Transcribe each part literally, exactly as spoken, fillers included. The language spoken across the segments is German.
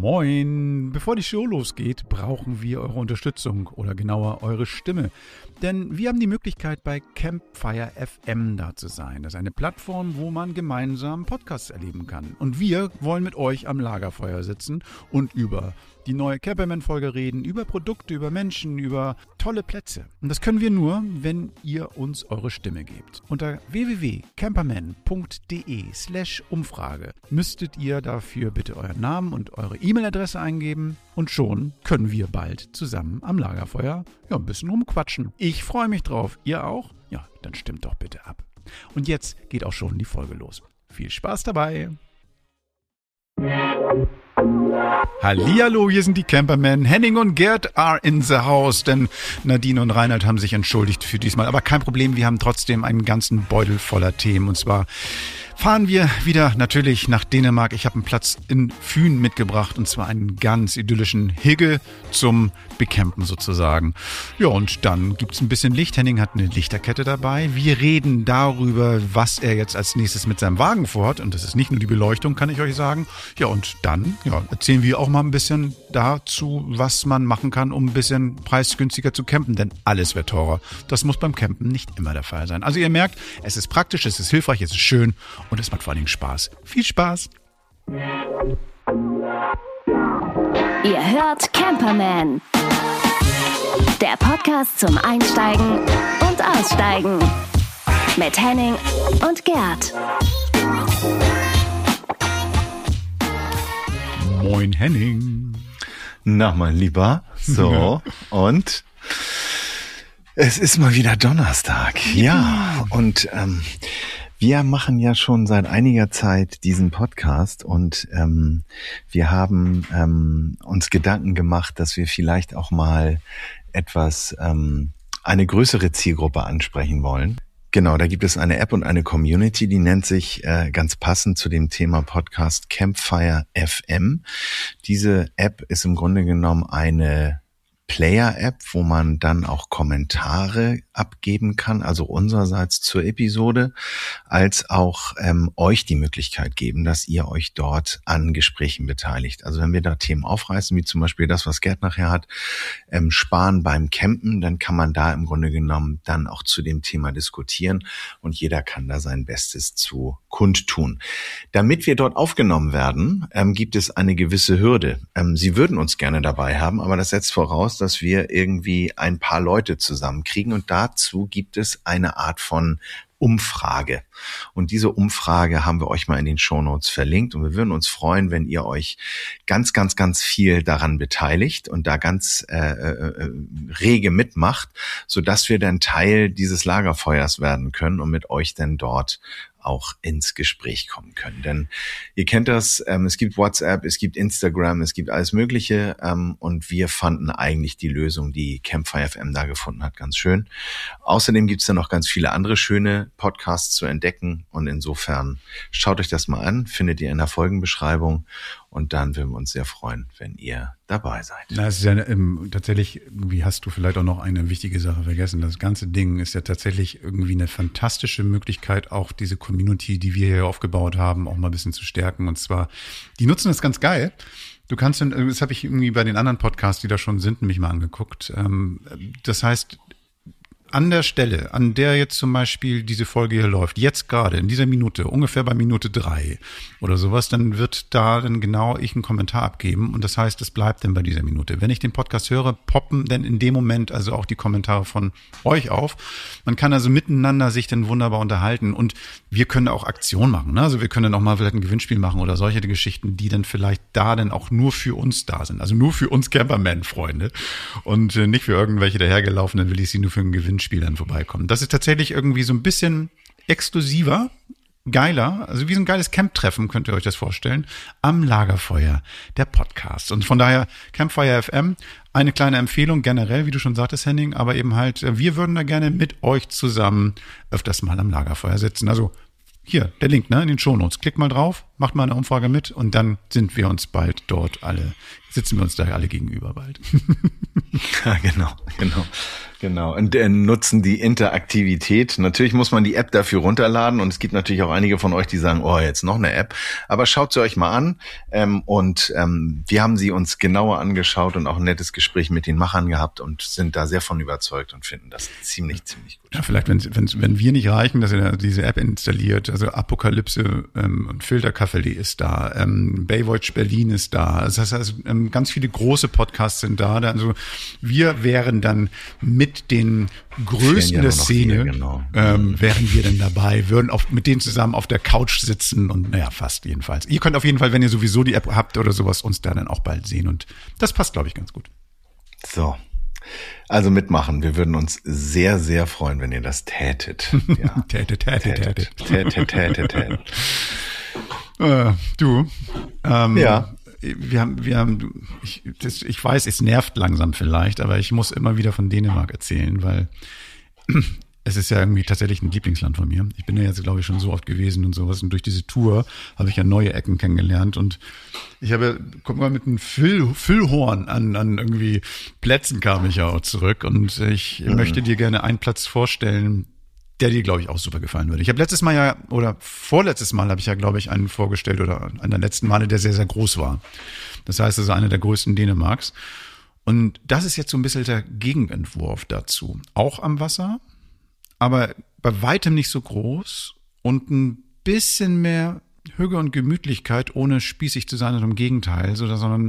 Moin! Bevor die Show losgeht, brauchen wir eure Unterstützung oder genauer eure Stimme. Denn wir haben die Möglichkeit, bei Campfire F M da zu sein. Das ist eine Plattform, wo man gemeinsam Podcasts erleben kann. Und wir wollen mit euch am Lagerfeuer sitzen und über die neue Camperman-Folge reden, über Produkte, über Menschen, über tolle Plätze. Und das können wir nur, wenn ihr uns eure Stimme gebt. Unter w w w punkt camperman punkt de slash Umfrage müsstet ihr dafür bitte euren Namen und eure E-Mail-Adresse eingeben. Und schon können wir bald zusammen am Lagerfeuer ja, ein bisschen rumquatschen. Ich freue mich drauf. Ihr auch? Ja, dann stimmt doch bitte ab. Und jetzt geht auch schon die Folge los. Viel Spaß dabei! Hallihallo, hier sind die Campermen. Henning und Gerd are in the house, denn Nadine und Reinhard haben sich entschuldigt für diesmal. Aber kein Problem, wir haben trotzdem einen ganzen Beutel voller Themen. Und zwar fahren wir wieder natürlich nach Dänemark. Ich habe einen Platz in Fyn mitgebracht und zwar einen ganz idyllischen Hügge zum Becampen sozusagen. Ja, und dann gibt's ein bisschen Licht. Henning hat eine Lichterkette dabei. Wir reden darüber, was er jetzt als nächstes mit seinem Wagen vorhat. Und das ist nicht nur die Beleuchtung, kann ich euch sagen. Ja, und dann ja, erzählen wir auch mal ein bisschen dazu, was man machen kann, um ein bisschen preisgünstiger zu campen. Denn alles wird teurer. Das muss beim Campen nicht immer der Fall sein. Also ihr merkt, es ist praktisch, es ist hilfreich, es ist schön. Und es macht vor allen Dingen Spaß. Viel Spaß! Ihr hört Camperman. Der Podcast zum Einsteigen und Aussteigen. Mit Henning und Gerd. Moin Henning. Na, mein Lieber. So, und es ist mal wieder Donnerstag. Ja, und ähm, wir machen ja schon seit einiger Zeit diesen Podcast und ähm, wir haben ähm, uns Gedanken gemacht, dass wir vielleicht auch mal etwas, ähm, eine größere Zielgruppe ansprechen wollen. Genau, da gibt es eine App und eine Community, die nennt sich äh, ganz passend zu dem Thema Podcast Campfire F M. Diese App ist im Grunde genommen eine Player-App, wo man dann auch Kommentare abgeben kann, also unsererseits zur Episode, als auch ähm, euch die Möglichkeit geben, dass ihr euch dort an Gesprächen beteiligt. Also wenn wir da Themen aufreißen, wie zum Beispiel das, was Gerd nachher hat, ähm, Sparen beim Campen, dann kann man da im Grunde genommen dann auch zu dem Thema diskutieren und jeder kann da sein Bestes zu kundtun. Damit wir dort aufgenommen werden, ähm, gibt es eine gewisse Hürde. Ähm, Sie würden uns gerne dabei haben, aber das setzt voraus, dass wir irgendwie ein paar Leute zusammenkriegen und dazu gibt es eine Art von Umfrage. Und diese Umfrage haben wir euch mal in den Shownotes verlinkt und wir würden uns freuen, wenn ihr euch ganz, ganz, ganz viel daran beteiligt und da ganz äh, äh, rege mitmacht, sodass wir dann Teil dieses Lagerfeuers werden können und mit euch dann dort auch ins Gespräch kommen können. Denn ihr kennt das, ähm, es gibt WhatsApp, es gibt Instagram, es gibt alles Mögliche ähm, und wir fanden eigentlich die Lösung, die Campfire F M da gefunden hat, ganz schön. Außerdem gibt es dann noch ganz viele andere schöne Podcasts zu entdecken und insofern schaut euch das mal an, findet ihr in der Folgenbeschreibung und dann würden wir uns sehr freuen, wenn ihr dabei seid. Na, es ist ja ähm, tatsächlich, irgendwie hast du vielleicht auch noch eine wichtige Sache vergessen. Das ganze Ding ist ja tatsächlich irgendwie eine fantastische Möglichkeit, auch diese Community, die wir hier aufgebaut haben, auch mal ein bisschen zu stärken. Und zwar, die nutzen das ganz geil. Du kannst, das habe ich irgendwie bei den anderen Podcasts, die da schon sind, mich mal angeguckt. Das heißt, an der Stelle, an der jetzt zum Beispiel diese Folge hier läuft, jetzt gerade, in dieser Minute, ungefähr bei Minute drei oder sowas, dann wird da dann genau ich einen Kommentar abgeben und das heißt, es bleibt dann bei dieser Minute. Wenn ich den Podcast höre, poppen dann in dem Moment also auch die Kommentare von euch auf. Man kann also miteinander sich dann wunderbar unterhalten und wir können auch Aktionen machen, ne? Also wir können dann auch mal vielleicht ein Gewinnspiel machen oder solche Geschichten, die dann vielleicht da dann auch nur für uns da sind. Also nur für uns Camperman-Freunde und nicht für irgendwelche dahergelaufenen Willis, die nur für ein Gewinnspiel dann vorbeikommen. Das ist tatsächlich irgendwie so ein bisschen exklusiver, geiler, also wie so ein geiles Camp-Treffen, könnt ihr euch das vorstellen, am Lagerfeuer, der Podcast. Und von daher Campfire F M, eine kleine Empfehlung generell, wie du schon sagtest, Henning, aber eben halt, wir würden da gerne mit euch zusammen öfters mal am Lagerfeuer sitzen. Also hier, der Link, ne, in den Shownotes. Klickt mal drauf, macht mal eine Umfrage mit und dann sind wir uns bald dort alle, sitzen wir uns da alle gegenüber bald. Ja, genau, genau. Genau, und äh, nutzen die Interaktivität. Natürlich muss man die App dafür runterladen und es gibt natürlich auch einige von euch, die sagen, oh, jetzt noch eine App. Aber schaut sie euch mal an ähm, und ähm, wir haben sie uns genauer angeschaut und auch ein nettes Gespräch mit den Machern gehabt und sind da sehr von überzeugt und finden das ziemlich, ziemlich gut. Ja, vielleicht, wenn, wenn, wenn wir nicht reichen, dass ihr diese App installiert, also Apokalypse ähm, und Filterkaffee ist da, ähm, Baywatch Berlin ist da, das heißt also ähm, ganz viele große Podcasts sind da, also wir wären dann mit den Größten ja der Szene, hier, genau. ähm, wären wir dann dabei, würden auf, mit denen zusammen auf der Couch sitzen und naja, fast jedenfalls. Ihr könnt auf jeden Fall, wenn ihr sowieso die App habt oder sowas, uns da dann auch bald sehen und das passt, glaube ich, ganz gut. So, also mitmachen. Wir würden uns sehr, sehr freuen, wenn ihr das tätet. Ja. tätet, tätet, tätet. Tätet, tätet, tätet. äh, du, ähm, ja. Wir haben, wir haben, ich, das, ich weiß, es nervt langsam vielleicht, aber ich muss immer wieder von Dänemark erzählen, weil es ist ja irgendwie tatsächlich ein Lieblingsland von mir. Ich bin ja jetzt, glaube ich, schon so oft gewesen und sowas. Und durch diese Tour habe ich ja neue Ecken kennengelernt. Und ich habe, guck mal, mit einem Füll, Füllhorn an, an irgendwie Plätzen kam ich ja auch zurück. Und ich mhm. möchte dir gerne einen Platz vorstellen, der dir, glaube ich, auch super gefallen würde. Ich habe letztes Mal ja, oder vorletztes Mal habe ich ja, glaube ich, einen vorgestellt oder einen der letzten Male, der sehr, sehr groß war. Das heißt also einer der größten Dänemarks. Und das ist jetzt so ein bisschen der Gegenentwurf dazu. Auch am Wasser, aber bei weitem nicht so groß und ein bisschen mehr Hüge und Gemütlichkeit, ohne spießig zu sein, sondern im Gegenteil, sondern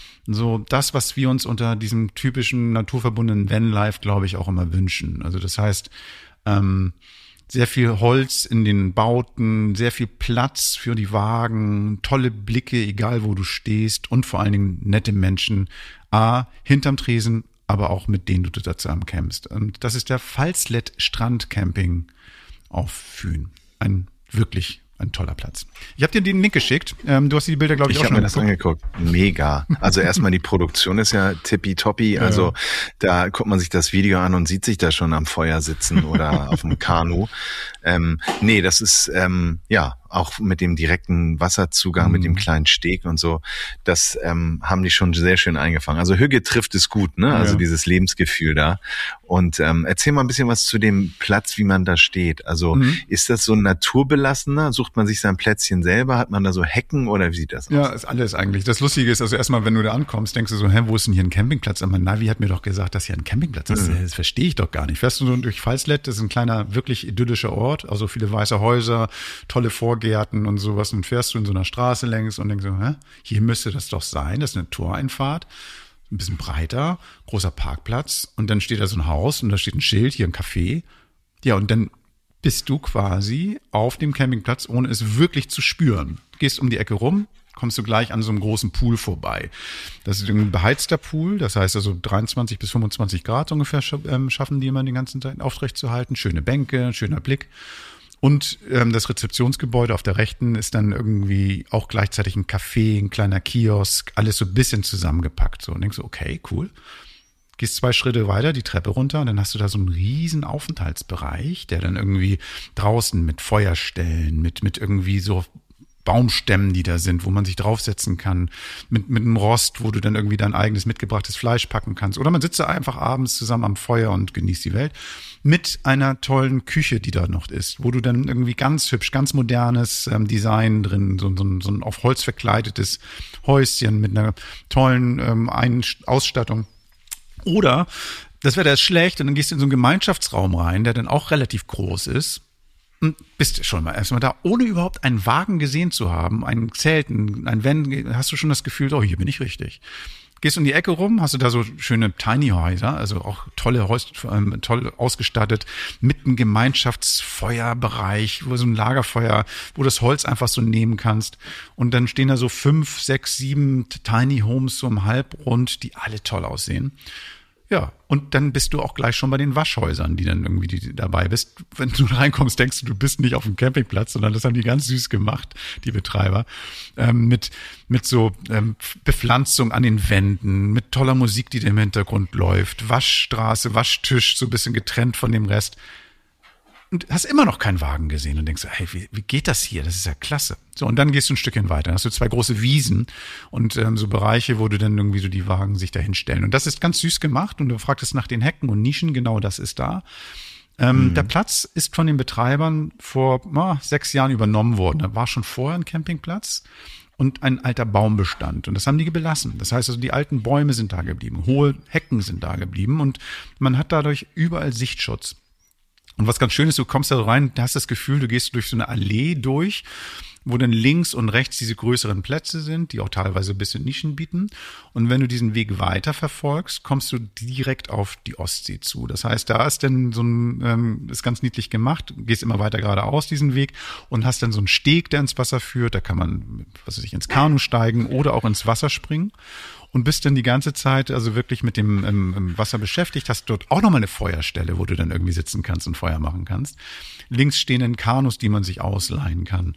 so das, was wir uns unter diesem typischen naturverbundenen Vanlife, glaube ich, auch immer wünschen. Also das heißt, Ähm, sehr viel Holz in den Bauten, sehr viel Platz für die Wagen, tolle Blicke, egal wo du stehst und vor allen Dingen nette Menschen, A, hinterm Tresen, aber auch mit denen du da zusammen campst. Und das ist der Falslet Strandcamping auf Fyn. Ein wirklich ein toller Platz. Ich habe dir den Link geschickt. Ähm, du hast die Bilder, glaube ich, ich auch schon angeguckt. Ich habe mir das angeguckt. Mega. Also erstmal die Produktion ist ja tippitoppi. Ja. Also da guckt man sich das Video an und sieht sich da schon am Feuer sitzen oder auf dem Kanu. Ähm, nee, das ist ähm, ja auch mit dem direkten Wasserzugang, mhm. mit dem kleinen Steg und so. Das ähm, haben die schon sehr schön eingefangen. Also Hügge trifft es gut, ne? Also ja. dieses Lebensgefühl da. Und ähm, erzähl mal ein bisschen was zu dem Platz, wie man da steht. Also mhm. ist das so ein naturbelassener? Sucht man sich sein Plätzchen selber? Hat man da so Hecken oder wie sieht das aus? Ja, ist alles eigentlich. Das Lustige ist, also erstmal, wenn du da ankommst, denkst du so, hä, wo ist denn hier ein Campingplatz? Aber Navi hat mir doch gesagt, dass hier ein Campingplatz ist. Mhm. Das verstehe ich doch gar nicht. Fährst du so durch Falslet, das ist ein kleiner, wirklich idyllischer Ort, also viele weiße Häuser, tolle Vorgärten und sowas. Und fährst du in so einer Straße längs und denkst so, hä, hier müsste das doch sein. Das ist eine Toreinfahrt. Ein bisschen breiter, großer Parkplatz und dann steht da so ein Haus und da steht ein Schild, hier ein Café. Ja, und dann bist du quasi auf dem Campingplatz, ohne es wirklich zu spüren. Du gehst um die Ecke rum, kommst du gleich an so einem großen Pool vorbei. Das ist ein beheizter Pool, das heißt also dreiundzwanzig bis fünfundzwanzig Grad ungefähr schaffen die immer den ganzen Tag aufrecht zu halten. Schöne Bänke, schöner Blick. Und ähm, das Rezeptionsgebäude auf der rechten ist dann irgendwie auch gleichzeitig ein Café, ein kleiner Kiosk, alles so ein bisschen zusammengepackt. So, und denkst du, okay, cool. Gehst zwei Schritte weiter, die Treppe runter und dann hast du da so einen riesen Aufenthaltsbereich, der dann irgendwie draußen mit Feuerstellen, mit mit irgendwie so Baumstämmen, die da sind, wo man sich draufsetzen kann, mit mit einem Rost, wo du dann irgendwie dein eigenes mitgebrachtes Fleisch packen kannst. Oder man sitzt da einfach abends zusammen am Feuer und genießt die Welt. Mit einer tollen Küche, die da noch ist, wo du dann irgendwie ganz hübsch, ganz modernes ähm, Design drin, so, so, so ein auf Holz verkleidetes Häuschen mit einer tollen ähm, Ein- Ausstattung. Oder, das wäre das schlecht, und dann gehst du in so einen Gemeinschaftsraum rein, der dann auch relativ groß ist. Und bist schon mal erstmal da, ohne überhaupt einen Wagen gesehen zu haben, ein Zelt, ein Van, hast du schon das Gefühl, oh, hier bin ich richtig. Gehst um die Ecke rum, hast du da so schöne Tiny Häuser, also auch tolle Häuser, ähm, toll ausgestattet, mit einem Gemeinschaftsfeuerbereich, wo so ein Lagerfeuer, wo du das Holz einfach so nehmen kannst. Und dann stehen da so fünf, sechs, sieben Tiny Homes so im Halbrund, die alle toll aussehen. Ja, und dann bist du auch gleich schon bei den Waschhäusern, die dann irgendwie die, die dabei bist. Wenn du reinkommst, denkst du, du bist nicht auf dem Campingplatz, sondern das haben die ganz süß gemacht, die Betreiber, ähm, mit mit so ähm, Bepflanzung an den Wänden, mit toller Musik, die da im Hintergrund läuft, Waschstraße, Waschtisch, so ein bisschen getrennt von dem Rest. und hast immer noch keinen Wagen gesehen und denkst so, hey, wie, wie geht das hier? Das ist ja klasse. So, und dann gehst du ein Stückchen weiter. Dann hast du zwei große Wiesen und ähm, so Bereiche, wo du dann irgendwie so die Wagen sich da hinstellen. Und das ist ganz süß gemacht und du fragtest nach den Hecken und Nischen, genau das ist da. Ähm, mhm. Der Platz ist von den Betreibern vor oh, sechs Jahren übernommen worden. Da war schon vorher ein Campingplatz und ein alter Baumbestand. Und das haben die belassen. Das heißt also, die alten Bäume sind da geblieben, hohe Hecken sind da geblieben und man hat dadurch überall Sichtschutz. Und was ganz schön ist, du kommst da rein, du hast das Gefühl, du gehst durch so eine Allee durch, wo dann links und rechts diese größeren Plätze sind, die auch teilweise ein bisschen Nischen bieten. Und wenn du diesen Weg weiter verfolgst, kommst du direkt auf die Ostsee zu. Das heißt, da ist dann so ein, ähm, ist ganz niedlich gemacht, du gehst immer weiter geradeaus diesen Weg und hast dann so einen Steg, der ins Wasser führt. Da kann man, was weiß ich, ins Kanu steigen oder auch ins Wasser springen. Und bist dann die ganze Zeit also wirklich mit dem ähm, Wasser beschäftigt, hast dort auch nochmal eine Feuerstelle, wo du dann irgendwie sitzen kannst und Feuer machen kannst. Links stehen dann Kanus, die man sich ausleihen kann.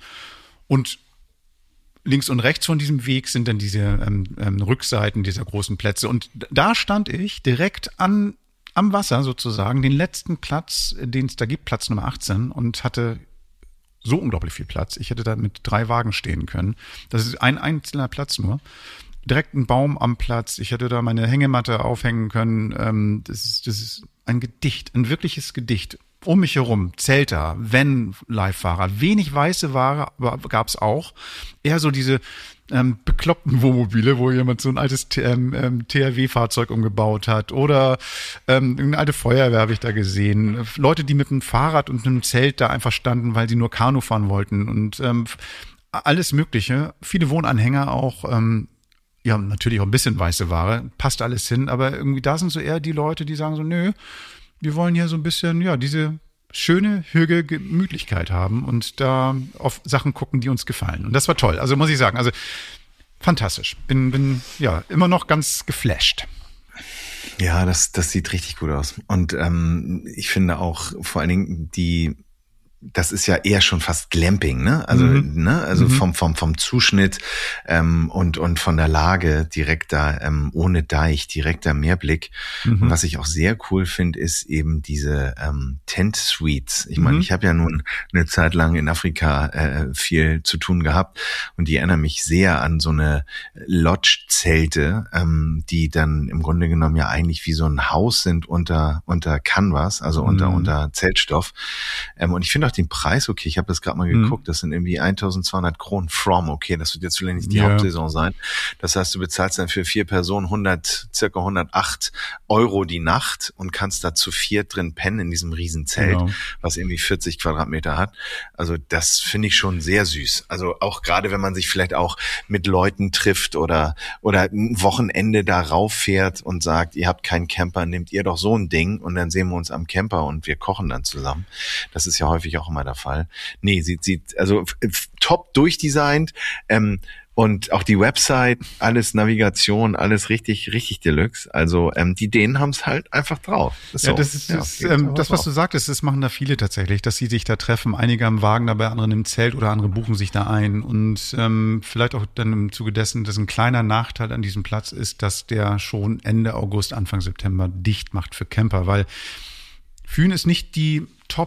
Und links und rechts von diesem Weg sind dann diese ähm, ähm, Rückseiten dieser großen Plätze. Und da stand ich direkt an am Wasser sozusagen, den letzten Platz, den es da gibt, Platz Nummer achtzehn, und hatte so unglaublich viel Platz. Ich hätte da mit drei Wagen stehen können. Das ist ein einzelner Platz nur. Direkt ein Baum am Platz. Ich hätte da meine Hängematte aufhängen können. Ähm, das ist, das ist ein Gedicht, ein wirkliches Gedicht. Um mich herum, Zelter, Van-Live-Fahrer, wenig weiße Ware gab's auch. Eher so diese ähm, bekloppten Wohnmobile, wo jemand so ein altes ähm, T R W-Fahrzeug umgebaut hat. Oder ähm, eine alte Feuerwehr habe ich da gesehen. Leute, die mit einem Fahrrad und einem Zelt da einfach standen, weil sie nur Kanu fahren wollten. Und ähm, alles Mögliche. Viele Wohnanhänger auch. Ähm, Ja, natürlich auch ein bisschen weiße Ware, passt alles hin, aber irgendwie da sind so eher die Leute, die sagen so, nö, wir wollen hier so ein bisschen, ja, diese schöne, hüge Gemütlichkeit haben und da auf Sachen gucken, die uns gefallen. Und das war toll, also muss ich sagen, also fantastisch. Bin, bin ja immer noch ganz geflasht. Ja, das, das sieht richtig gut aus. Und ähm, ich finde auch vor allen Dingen die das ist ja eher schon fast Glamping, ne? Also, mhm. ne? Also mhm. vom vom vom Zuschnitt ähm, und und von der Lage direkt da ähm, ohne Deich, direkter Meerblick. Mhm. Und was ich auch sehr cool finde, ist eben diese ähm, Tent Suites. Ich meine, mhm. ich habe ja nun eine Zeit lang in Afrika äh, viel zu tun gehabt und die erinnern mich sehr an so eine Lodge-Zelte, ähm, die dann im Grunde genommen ja eigentlich wie so ein Haus sind unter unter Canvas, also unter mhm. unter Zeltstoff. Ähm, und ich finde den Preis, okay, ich habe das gerade mal geguckt, das sind irgendwie eintausendzweihundert Kronen from, okay, das wird jetzt vielleicht nicht die ja. Hauptsaison sein. Das heißt, du bezahlst dann für vier Personen hundert, circa hundertacht Euro die Nacht und kannst da zu viert drin pennen in diesem riesen Zelt, genau. was irgendwie vierzig Quadratmeter hat. Also das finde ich schon sehr süß. Also auch gerade, wenn man sich vielleicht auch mit Leuten trifft oder oder ein Wochenende da rauffährt und sagt, ihr habt keinen Camper, nehmt ihr doch so ein Ding und dann sehen wir uns am Camper und wir kochen dann zusammen. Das ist ja häufig auch immer der Fall. Nee, sieht, sieht, also top durchdesignt, ähm, und auch die Website, alles Navigation, alles richtig, richtig Deluxe. Also ähm, die Dänen haben es halt einfach drauf. Das ja, so. das ist ja, das, ähm, das, was du sagtest, das machen da viele tatsächlich, dass sie sich da treffen. Einige am Wagen dabei, andere im Zelt oder andere buchen sich da ein. Und ähm, vielleicht auch dann im Zuge dessen, dass ein kleiner Nachteil an diesem Platz ist, dass der schon Ende August, Anfang September dicht macht für Camper, weil Fyn ist nicht die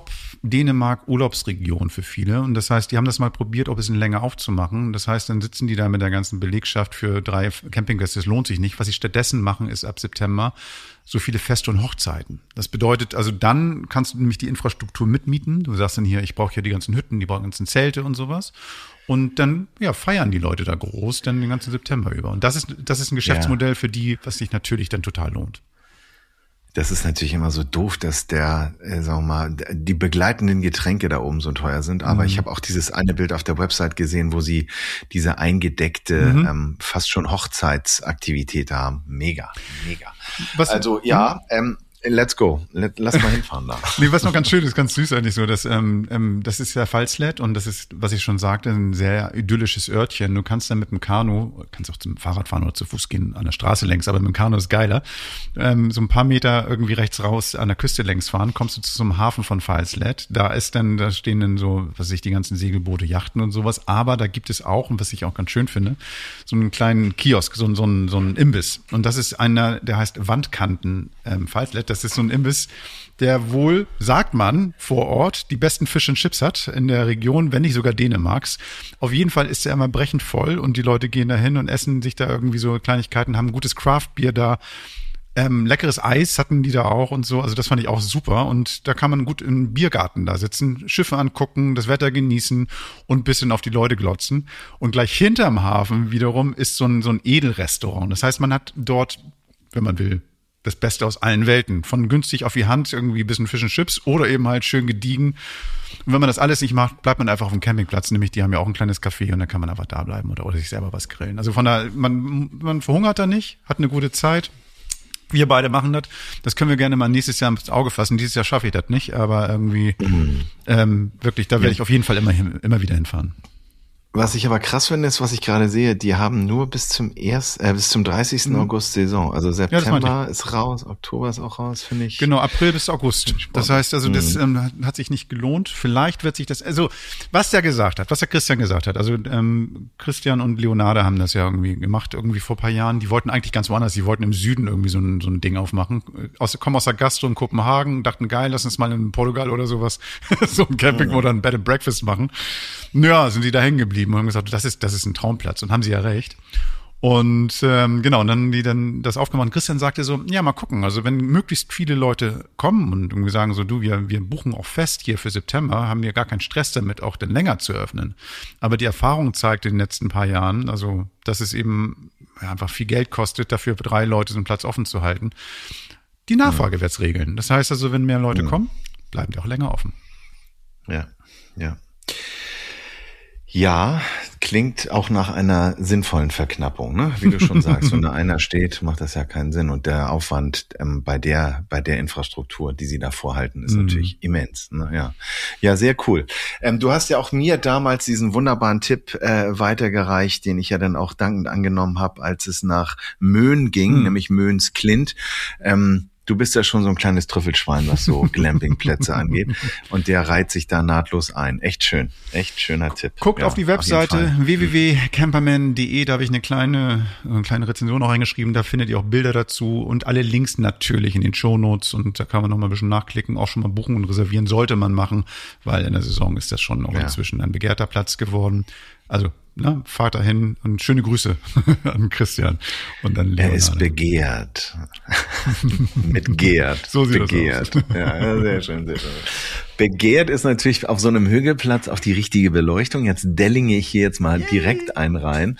Top-Dänemark-Urlaubsregion für viele. Und das heißt, die haben das mal probiert, ob es in länger aufzumachen. Das heißt, dann sitzen die da mit der ganzen Belegschaft für drei Campinggäste. Das lohnt sich nicht. Was sie stattdessen machen, ist ab September so viele Feste und Hochzeiten. Das bedeutet, also dann kannst du nämlich die Infrastruktur mitmieten. Du sagst dann hier, ich brauche hier die ganzen Hütten, die brauchen ganzen Zelte und sowas. Und dann ja, feiern die Leute da groß dann den ganzen September über. Und das ist, das ist ein Geschäftsmodell ja. für die, was sich natürlich dann total lohnt. Das ist natürlich immer so doof, dass der, äh, sagen wir mal, die begleitenden Getränke da oben so teuer sind. Aber mhm. ich habe auch dieses eine Bild auf der Website gesehen, wo sie diese eingedeckte, mhm. ähm, fast schon Hochzeitsaktivität haben. Mega, mega. Was, also ja, ähm, let's go. Let, lass mal hinfahren da. Nee, was noch ganz schön ist, ganz süß eigentlich so, dass ähm, ähm, das ist ja Pfalzlet und das ist, was ich schon sagte, ein sehr idyllisches Örtchen. Du kannst dann mit dem Kanu, kannst auch zum Fahrrad fahren oder zu Fuß gehen, an der Straße längs, aber mit dem Kanu ist geiler. Ähm, so ein paar Meter irgendwie rechts raus an der Küste längs fahren, kommst du zu so einem Hafen von Pfalzlet. Da ist dann, da stehen dann so, was weiß ich, die ganzen Segelboote, Yachten und sowas. Aber da gibt es auch, und was ich auch ganz schön finde, so einen kleinen Kiosk, so, so, ein, so ein Imbiss. Und das ist einer, der heißt Wandkanten ähm, Pfalzlet. Das ist so ein Imbiss, der wohl, sagt man, vor Ort die besten Fish and Chips hat in der Region, wenn nicht sogar Dänemarks. Auf jeden Fall ist er immer brechend voll und die Leute gehen da hin und essen sich da irgendwie so Kleinigkeiten, haben ein gutes Craft-Bier da. Ähm, leckeres Eis hatten die da auch und so, also das fand ich auch super und da kann man gut im Biergarten da sitzen, Schiffe angucken, das Wetter genießen und ein bisschen auf die Leute glotzen und gleich hinterm Hafen wiederum ist so ein, so ein Edelrestaurant, das heißt, man hat dort, wenn man will, das Beste aus allen Welten, von günstig auf die Hand, irgendwie ein bisschen Fish and Chips oder eben halt schön gediegen. Und wenn man das alles nicht macht, bleibt man einfach auf dem Campingplatz, nämlich die haben ja auch ein kleines Café und dann kann man einfach da bleiben oder, oder sich selber was grillen. Also von da, man, man verhungert da nicht, hat eine gute Zeit. Wir beide machen das. Das können wir gerne mal nächstes Jahr ins Auge fassen. Dieses Jahr schaffe ich das nicht, aber irgendwie mhm. ähm, wirklich, da werde ja. ich auf jeden Fall immer hin, immer wieder hinfahren. Was ich aber krass finde, ist, was ich gerade sehe, die haben nur bis zum ersten, äh, bis zum dreißigsten Mhm. August Saison. Also September ja, ist raus, Oktober ist auch raus, finde ich. Genau, April bis August. Das heißt also, das mhm. ähm, hat sich nicht gelohnt. Vielleicht wird sich das, also was der gesagt hat, was der Christian gesagt hat, also ähm, Christian und Leonardo haben das ja irgendwie gemacht, irgendwie vor ein paar Jahren. Die wollten eigentlich ganz woanders, die wollten im Süden irgendwie so ein, so ein Ding aufmachen. Aus, kommen aus der Gastro in Kopenhagen, dachten, geil, lass uns mal in Portugal oder sowas so ein Camping mhm. oder ein Bed and Breakfast machen. Ja, sind die da hängen geblieben und haben gesagt, das ist, das ist ein Traumplatz und haben sie ja recht. Und ähm, genau, und dann haben die dann das aufgemacht. Und Christian sagte so, ja, mal gucken, also wenn möglichst viele Leute kommen und irgendwie sagen so, du, wir, wir buchen auch fest hier für September, haben wir gar keinen Stress damit, auch dann länger zu öffnen. Aber die Erfahrung zeigt in den letzten paar Jahren, also dass es eben ja, einfach viel Geld kostet, dafür für drei Leute so einen Platz offen zu halten. Die Nachfrage ja. wird's regeln. Das heißt also, wenn mehr Leute ja. kommen, bleiben die auch länger offen. Ja, ja. Ja, klingt auch nach einer sinnvollen Verknappung, ne? Wie du schon sagst, wenn da einer steht, macht das ja keinen Sinn. Und der Aufwand ähm, bei der bei der Infrastruktur, die sie da vorhalten, ist mm. natürlich immens. Ne? Ja, ja, sehr cool. Ähm, du hast ja auch mir damals diesen wunderbaren Tipp äh, weitergereicht, den ich ja dann auch dankend angenommen habe, als es nach Möhn ging, mm. nämlich Möhns-Klint. Ähm, Du bist ja schon so ein kleines Trüffelschwein, was so Glampingplätze angeht. Und der reiht sich da nahtlos ein. Echt schön. Echt schöner Tipp. Guckt ja, auf die Webseite w w w punkt camperman punkt d e. Da habe ich eine kleine, eine kleine Rezension noch reingeschrieben. Da findet ihr auch Bilder dazu und alle Links natürlich in den Shownotes. Und da kann man noch mal ein bisschen nachklicken. Auch schon mal buchen und reservieren sollte man machen, weil in der Saison ist das schon auch ja. inzwischen ein begehrter Platz geworden. Also, na, fahrt dahin und schöne Grüße an Christian und dann Leonardo. Er ist begehrt. Mit Gerd. So sieht begehrt. das aus. Ja, sehr schön, sehr schön. Begehrt ist natürlich auf so einem Hügelplatz auch die richtige Beleuchtung. Jetzt dellinge ich hier jetzt mal Yay. direkt einen rein.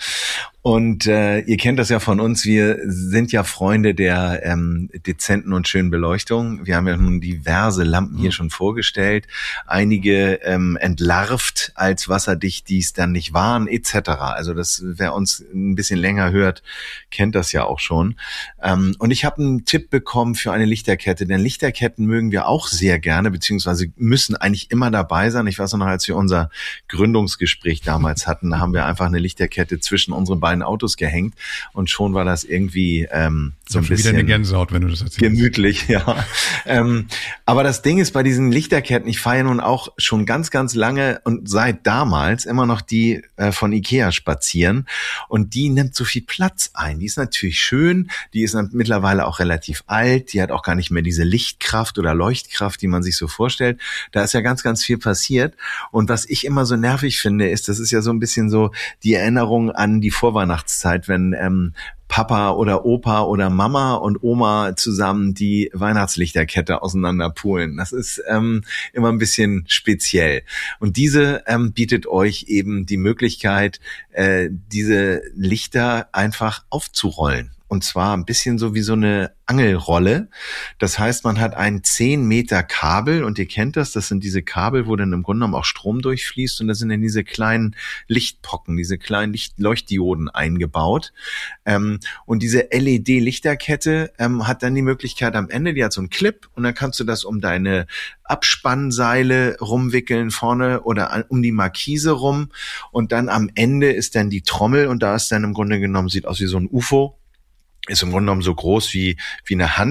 Und äh, ihr kennt das ja von uns, wir sind ja Freunde der ähm, dezenten und schönen Beleuchtung. Wir haben ja nun diverse Lampen hier schon vorgestellt, einige ähm, entlarvt als wasserdicht, die es dann nicht waren, et cetera. Also das, wer uns ein bisschen länger hört, kennt das ja auch schon. Ähm, und ich habe einen Tipp bekommen für eine Lichterkette, denn Lichterketten mögen wir auch sehr gerne, beziehungsweise müssen eigentlich immer dabei sein. Ich weiß noch, als wir unser Gründungsgespräch damals hatten, da haben wir einfach eine Lichterkette zwischen unseren beiden Autos gehängt und schon war das irgendwie ähm, so ein bisschen wieder eine Gänsehaut, wenn du das erzählst. Gemütlich, ja. ähm, aber das Ding ist bei diesen Lichterketten, ich fahre ja nun auch schon ganz, ganz lange und seit damals immer noch die äh, von Ikea spazieren und die nimmt so viel Platz ein. Die ist natürlich schön, die ist mittlerweile auch relativ alt, die hat auch gar nicht mehr diese Lichtkraft oder Leuchtkraft, die man sich so vorstellt. Da ist ja ganz, ganz viel passiert und was ich immer so nervig finde, ist, das ist ja so ein bisschen so die Erinnerung an die Vorweihnachtszeit, wenn ähm, Papa oder Opa oder Mama und Oma zusammen die Weihnachtslichterkette auseinanderpulen. Das ist ähm, immer ein bisschen speziell. Und diese ähm, bietet euch eben die Möglichkeit, äh, diese Lichter einfach aufzurollen. Und zwar ein bisschen so wie so eine Angelrolle. Das heißt, man hat ein zehn Meter Kabel und ihr kennt das, das sind diese Kabel, wo dann im Grunde genommen auch Strom durchfließt und da sind dann diese kleinen Lichtpocken, diese kleinen Licht- Leuchtdioden eingebaut. Ähm, und diese L E D-Lichterkette ähm, hat dann die Möglichkeit am Ende, die hat so einen Clip und dann kannst du das um deine Abspannseile rumwickeln vorne oder an, um die Markise rum und dann am Ende ist dann die Trommel und da ist dann im Grunde genommen, sieht aus wie so ein U F O, ist im Grunde genommen so groß wie wie eine Hand,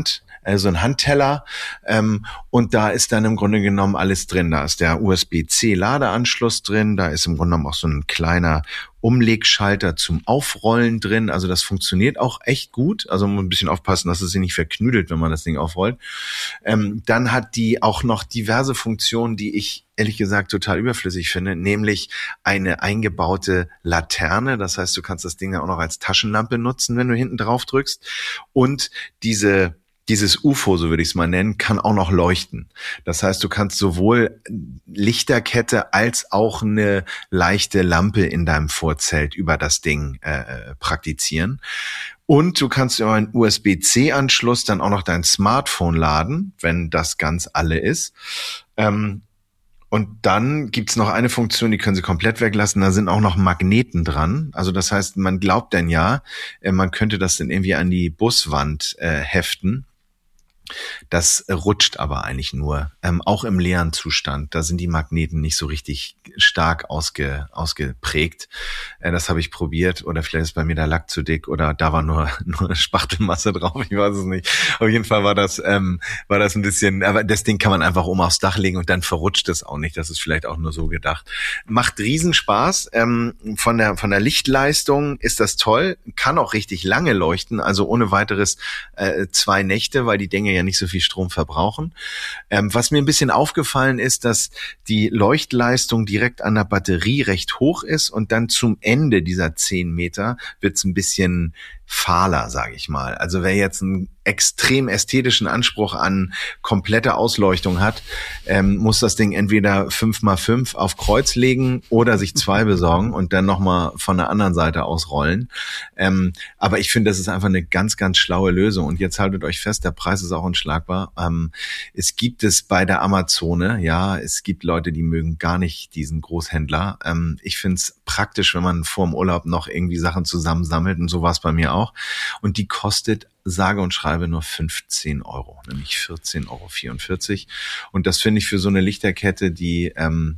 äh, so ein Handteller, ähm, und da ist dann im Grunde genommen alles drin. Da ist der U S B C Ladeanschluss drin, da ist im Grunde genommen auch so ein kleiner Umlegschalter zum Aufrollen drin. Also das funktioniert auch echt gut. Also man muss ein bisschen aufpassen, dass es sich nicht verknüdelt, wenn man das Ding aufrollt. Ähm, dann hat die auch noch diverse Funktionen, die ich ehrlich gesagt total überflüssig finde, nämlich eine eingebaute Laterne. Das heißt, du kannst das Ding ja auch noch als Taschenlampe nutzen, wenn du hinten drauf drückst. Und diese Dieses U F O, so würde ich es mal nennen, kann auch noch leuchten. Das heißt, du kannst sowohl Lichterkette als auch eine leichte Lampe in deinem Vorzelt über das Ding äh, praktizieren. Und du kannst über einen U S B C Anschluss dann auch noch dein Smartphone laden, wenn das ganz alle ist. Ähm, Und dann gibt's noch eine Funktion, die können Sie komplett weglassen. Da sind auch noch Magneten dran. Also das heißt, man glaubt dann ja, man könnte das dann irgendwie an die Buswand äh, heften. Das rutscht aber eigentlich nur, ähm, auch im leeren Zustand. Da sind die Magneten nicht so richtig stark ausge, ausgeprägt. Äh, das habe ich probiert, oder vielleicht ist bei mir der Lack zu dick, oder da war nur nur eine Spachtelmasse drauf. Ich weiß es nicht. Auf jeden Fall war das ähm, war das ein bisschen. Aber das Ding kann man einfach oben aufs Dach legen und dann verrutscht es auch nicht. Das ist vielleicht auch nur so gedacht. Macht Riesenspaß. Ähm, von der von der Lichtleistung ist das toll. Kann auch richtig lange leuchten. Also ohne weiteres äh, zwei Nächte, weil die Dinge ja nicht so viel Strom verbrauchen. Ähm, was mir ein bisschen aufgefallen ist, dass die Leuchtleistung direkt an der Batterie recht hoch ist und dann zum Ende dieser zehn Meter wird es ein bisschen fahler, sage ich mal. Also wer jetzt einen extrem ästhetischen Anspruch an komplette Ausleuchtung hat, ähm, muss das Ding entweder fünf mal fünf auf Kreuz legen oder sich zwei besorgen und dann nochmal von der anderen Seite ausrollen. Ähm, aber ich finde, das ist einfach eine ganz, ganz schlaue Lösung. Und jetzt haltet euch fest, der Preis ist auch unschlagbar. Ähm, es gibt es bei der Amazone, ja, es gibt Leute, die mögen gar nicht diesen Großhändler. Ähm, ich finde es praktisch, wenn man vor dem Urlaub noch irgendwie Sachen zusammensammelt, und so war es bei mir auch. Und die kostet sage und schreibe nur fünfzehn Euro, nämlich vierzehn Euro vierundvierzig. Und das finde ich für so eine Lichterkette, die ähm,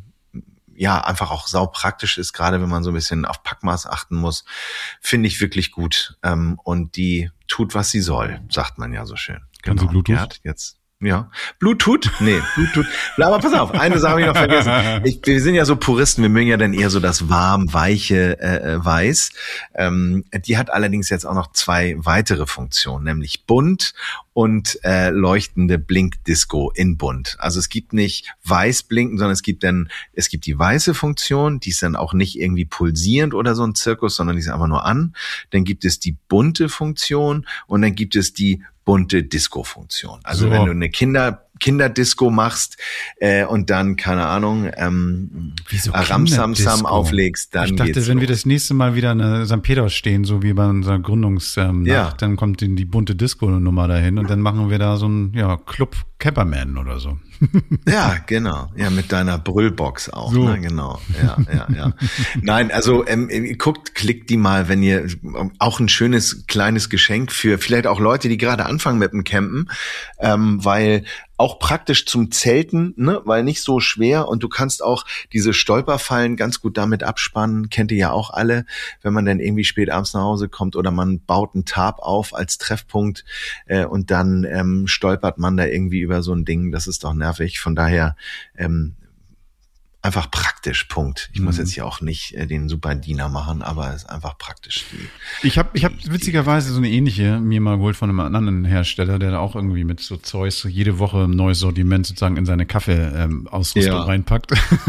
ja einfach auch saupraktisch ist, gerade wenn man so ein bisschen auf Packmaß achten muss, finde ich wirklich gut. Ähm, und die tut, was sie soll, sagt man ja so schön. Kann sie Bluetooth? Gerd, jetzt Ja. Bluetooth? Nee, Bluetooth. Aber pass auf, eine Sache habe ich noch vergessen. Ich, wir sind ja so Puristen, wir mögen ja dann eher so das warm, weiche äh, Weiß. Ähm, die hat allerdings jetzt auch noch zwei weitere Funktionen, nämlich bunt und äh, leuchtende Blinkdisco in bunt. Also es gibt nicht weiß blinken, sondern es gibt dann, es gibt die weiße Funktion, die ist dann auch nicht irgendwie pulsierend oder so ein Zirkus, sondern die ist einfach nur an. Dann gibt es die bunte Funktion und dann gibt es die bunte Disco-Funktion. Also so. Wenn du eine Kinder Kinderdisco machst äh, und dann, keine Ahnung, ähm, Ramsamsam auflegst, dann Ich dachte, geht's wenn los. wir das nächste Mal wieder in Sankt Peter stehen, so wie bei unserer Gründungsnacht, ähm, Ja. dann kommt die, die bunte Disco-Nummer dahin und dann machen wir da so ein ja, Club Camperman oder so. Ja, genau. Ja, mit deiner Brüllbox auch. So. Ne? Genau. Ja, ja, ja. Nein, also ähm, guckt, klickt die mal, wenn ihr auch ein schönes kleines Geschenk für vielleicht auch Leute, die gerade anfangen mit dem Campen, ähm, weil auch praktisch zum Zelten, ne, weil nicht so schwer und du kannst auch diese Stolperfallen ganz gut damit abspannen, kennt ihr ja auch alle, wenn man dann irgendwie spät abends nach Hause kommt oder man baut einen Tarp auf als Treffpunkt äh, und dann ähm, stolpert man da irgendwie über so ein Ding, das ist doch nervig, von daher ähm, einfach praktisch, Punkt. Ich muss jetzt hier auch nicht äh, den super Diener machen, aber es ist einfach praktisch. Die, Ich habe ich hab witzigerweise so eine ähnliche mir mal geholt von einem anderen Hersteller, der da auch irgendwie mit so Zeugs jede Woche ein neues Sortiment sozusagen in seine Kaffee-Ausrüstung Ja. reinpackt.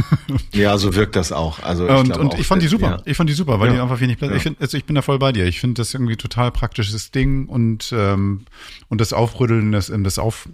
ja, so wirkt das auch. Also ich und glaube und auch, ich fand die super. Ja. Ich fand die super, weil Ja. die einfach wenig Platz. Ja. Ich finde, also ich bin da voll bei dir. Ich finde das irgendwie total praktisches Ding und ähm, und das Aufrütteln, das das auf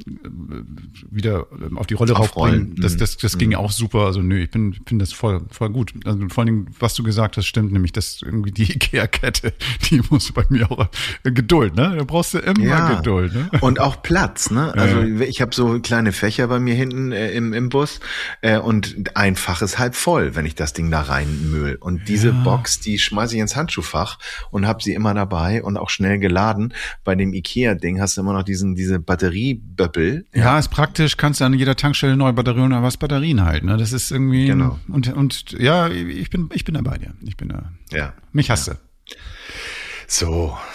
wieder auf die Rolle Aufrollen. raufbringen, das das das ging auch super. Also nö, ich bin finde das voll voll gut. Also vor allen Dingen, was du gesagt hast, stimmt, nämlich dass irgendwie die Ikea-Kette, die muss bei mir auch Geduld, ne? Da brauchst du immer Ja. Geduld, ne? Und auch Platz, ne? Also Ja. ich habe so kleine Fächer bei mir hinten äh, im, im Bus äh, und ein Fach ist halb voll, wenn ich das Ding da reinmüll. Und diese Ja. Box, die schmeiße ich ins Handschuhfach und habe sie immer dabei und auch schnell geladen. Bei dem Ikea-Ding hast du immer noch diesen diese Batterieböppel. Ja, ist praktisch, kannst du an jeder Tankstelle neue Batterien oder was Batterien halten, ne? Das ist irgendwie Genau. und und ja, ich bin ich bin da bei dir. Ich bin da. Ja. Mich hasst du. So,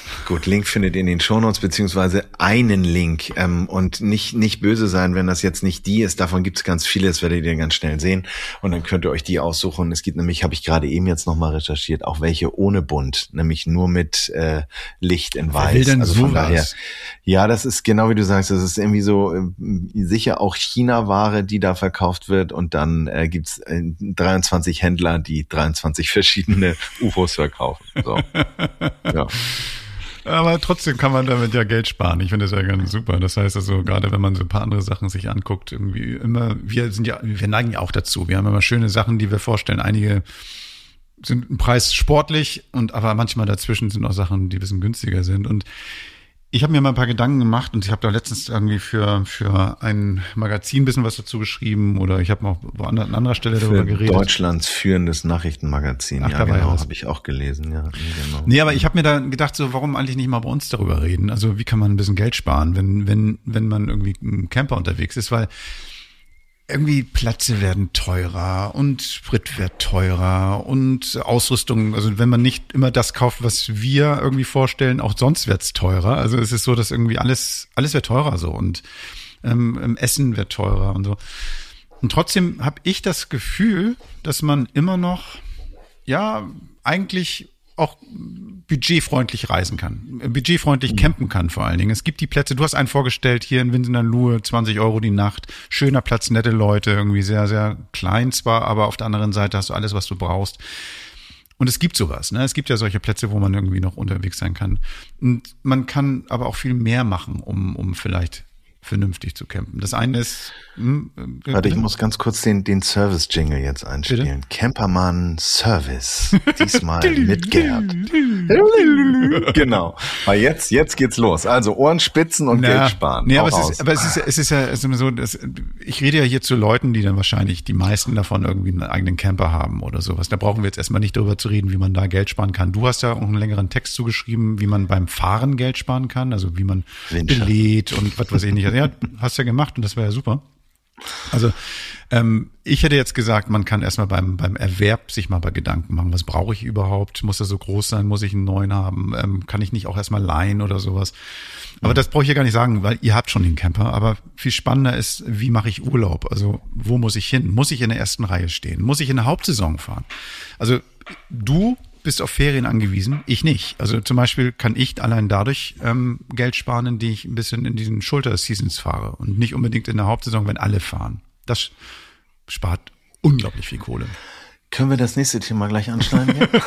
Gut, Link findet ihr in den Shownotes, beziehungsweise einen Link. Ähm, und nicht nicht böse sein, wenn das jetzt nicht die ist. Davon gibt es ganz viele, das werdet ihr ganz schnell sehen. Und dann könnt ihr euch die aussuchen. Es gibt nämlich, habe ich gerade eben jetzt nochmal recherchiert, auch welche ohne Bund, nämlich nur mit äh, Licht in Weiß. Wer will denn also sowas? von daher, ja, das ist genau wie du sagst, das ist irgendwie so äh, sicher auch China-Ware, die da verkauft wird. Und dann äh, gibt's äh, dreiundzwanzig Händler, die dreiundzwanzig verschiedene U F Os verkaufen. So. Ja. Aber trotzdem kann man damit ja Geld sparen. Ich finde das ja ganz super. Das heißt also, gerade wenn man so ein paar andere Sachen sich anguckt, irgendwie immer, wir sind ja, wir neigen ja auch dazu. Wir haben immer schöne Sachen, die wir vorstellen. Einige sind im Preis sportlich und aber manchmal dazwischen sind auch Sachen, die ein bisschen günstiger sind. Und ich habe mir mal ein paar Gedanken gemacht und ich habe da letztens irgendwie für für ein Magazin ein bisschen was dazu geschrieben oder ich habe auch woanders an anderer Stelle darüber für geredet. Deutschlands führendes Nachrichtenmagazin. Ach, ja, da war genau, ja was. habe ich auch gelesen. Ja, genau. Nee, aber ich habe mir da gedacht, so warum eigentlich nicht mal bei uns darüber reden? Also wie kann man ein bisschen Geld sparen, wenn wenn wenn man irgendwie im Camper unterwegs ist, weil irgendwie Plätze werden teurer und Sprit wird teurer und Ausrüstung, also wenn man nicht immer das kauft, was wir irgendwie vorstellen, auch sonst wird's teurer. Also es ist so, dass irgendwie alles alles wird teurer so und ähm, Essen wird teurer und so. Und trotzdem habe ich das Gefühl, dass man immer noch, ja, eigentlich auch budgetfreundlich reisen kann, budgetfreundlich campen kann vor allen Dingen. Es gibt die Plätze, du hast einen vorgestellt, hier in Winsenalohe, zwanzig Euro die Nacht, schöner Platz, nette Leute, irgendwie sehr, sehr klein zwar, aber auf der anderen Seite hast du alles, was du brauchst. Und es gibt sowas, ne? Es gibt ja solche Plätze, wo man irgendwie noch unterwegs sein kann. Und man kann aber auch viel mehr machen, um, um vielleicht vernünftig zu campen. Das eine ist... Hm, äh, Warte, ich muss ganz kurz den, den Service-Jingle jetzt einspielen. Bitte? Campermann Service. Diesmal mit Gerd. Genau. Weil jetzt, jetzt geht's los. Also Ohren spitzen und Na, Geld sparen. Nee, aber, Auch es ist, aber es ist, es ist ja es ist so, dass, ich rede ja hier zu Leuten, die dann wahrscheinlich die meisten davon irgendwie einen eigenen Camper haben oder sowas. Da brauchen wir jetzt erstmal nicht darüber zu reden, wie man da Geld sparen kann. Du hast ja auch einen längeren Text zugeschrieben, wie man beim Fahren Geld sparen kann, also wie man belädt und was weiß ich nicht. Ja, hast ja gemacht und das war ja super. Also ähm, ich hätte jetzt gesagt, man kann erstmal beim beim Erwerb sich mal bei Gedanken machen, was brauche ich überhaupt? Muss er so groß sein? Muss ich einen neuen haben? Ähm, kann ich nicht auch erstmal leihen oder sowas? Aber das brauche ich ja gar nicht sagen, weil ihr habt schon den Camper. Aber viel spannender ist, wie mache ich Urlaub? Also wo muss ich hin? Muss ich in der ersten Reihe stehen? Muss ich in der Hauptsaison fahren? Also du bist auf Ferien angewiesen, ich nicht. Also zum Beispiel kann ich allein dadurch ähm, Geld sparen, indem ich ein bisschen in diesen Schulter-Seasons fahre und nicht unbedingt in der Hauptsaison, wenn alle fahren. Das spart unglaublich viel Kohle. Können wir das nächste Thema gleich anschneiden? Ja?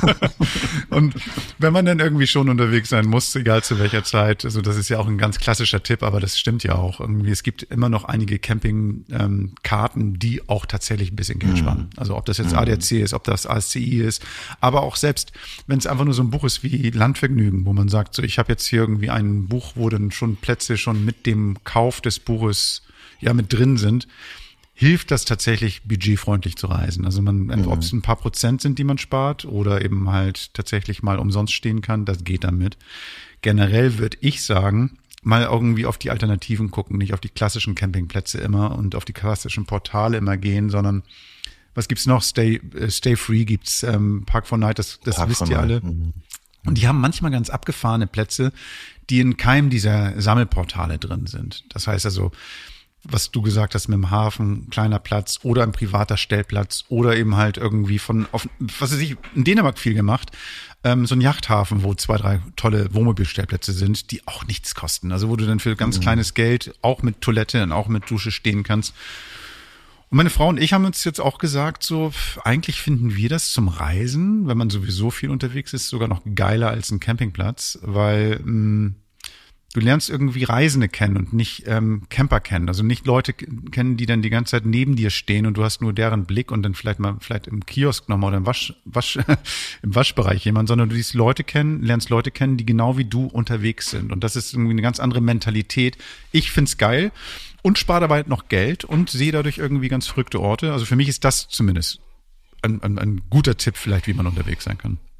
Und wenn man dann irgendwie schon unterwegs sein muss, egal zu welcher Zeit, also das ist ja auch ein ganz klassischer Tipp, aber das stimmt ja auch irgendwie. Es gibt immer noch einige Campingkarten, ähm, die auch tatsächlich ein bisschen Geld sparen. Also ob das jetzt A D A C ist, ob das A S C I ist, aber auch selbst, wenn es einfach nur so ein Buch ist wie Landvergnügen, wo man sagt, so ich habe jetzt hier irgendwie ein Buch, wo dann schon Plätze schon mit dem Kauf des Buches ja mit drin sind, hilft das tatsächlich, budgetfreundlich zu reisen. Also man, mhm. ob es ein paar Prozent sind, die man spart oder eben halt tatsächlich mal umsonst stehen kann, das geht damit. Generell würde ich sagen, mal irgendwie auf die Alternativen gucken, nicht auf die klassischen Campingplätze immer und auf die klassischen Portale immer gehen, sondern was gibt's noch? Stay, äh, Stay Free gibt's, ähm, Park for Night, das, das Park wisst ihr alle. Mhm. Und die haben manchmal ganz abgefahrene Plätze, die in keinem dieser Sammelportale drin sind. Das heißt also, was du gesagt hast mit dem Hafen, kleiner Platz oder ein privater Stellplatz oder eben halt irgendwie von, auf, was weiß ich, in Dänemark viel gemacht, ähm, so ein Yachthafen, wo zwei, drei tolle Wohnmobilstellplätze sind, die auch nichts kosten. Also wo du dann für ganz mhm. kleines Geld auch mit Toilette und auch mit Dusche stehen kannst. Und meine Frau und ich haben uns jetzt auch gesagt, so eigentlich finden wir das zum Reisen, wenn man sowieso viel unterwegs ist, sogar noch geiler als ein Campingplatz, weil mh, du lernst irgendwie Reisende kennen und nicht ähm, Camper kennen. Also nicht Leute kennen, die dann die ganze Zeit neben dir stehen und du hast nur deren Blick und dann vielleicht mal vielleicht im Kiosk nochmal oder im Wasch, Wasch, im Waschbereich jemand, sondern du siehst Leute kennen, lernst Leute kennen, die genau wie du unterwegs sind. Und das ist irgendwie eine ganz andere Mentalität. Ich find's geil und spare dabei noch Geld und sehe dadurch irgendwie ganz verrückte Orte. Also für mich ist das zumindest ein, ein, ein guter Tipp vielleicht, wie man unterwegs sein kann.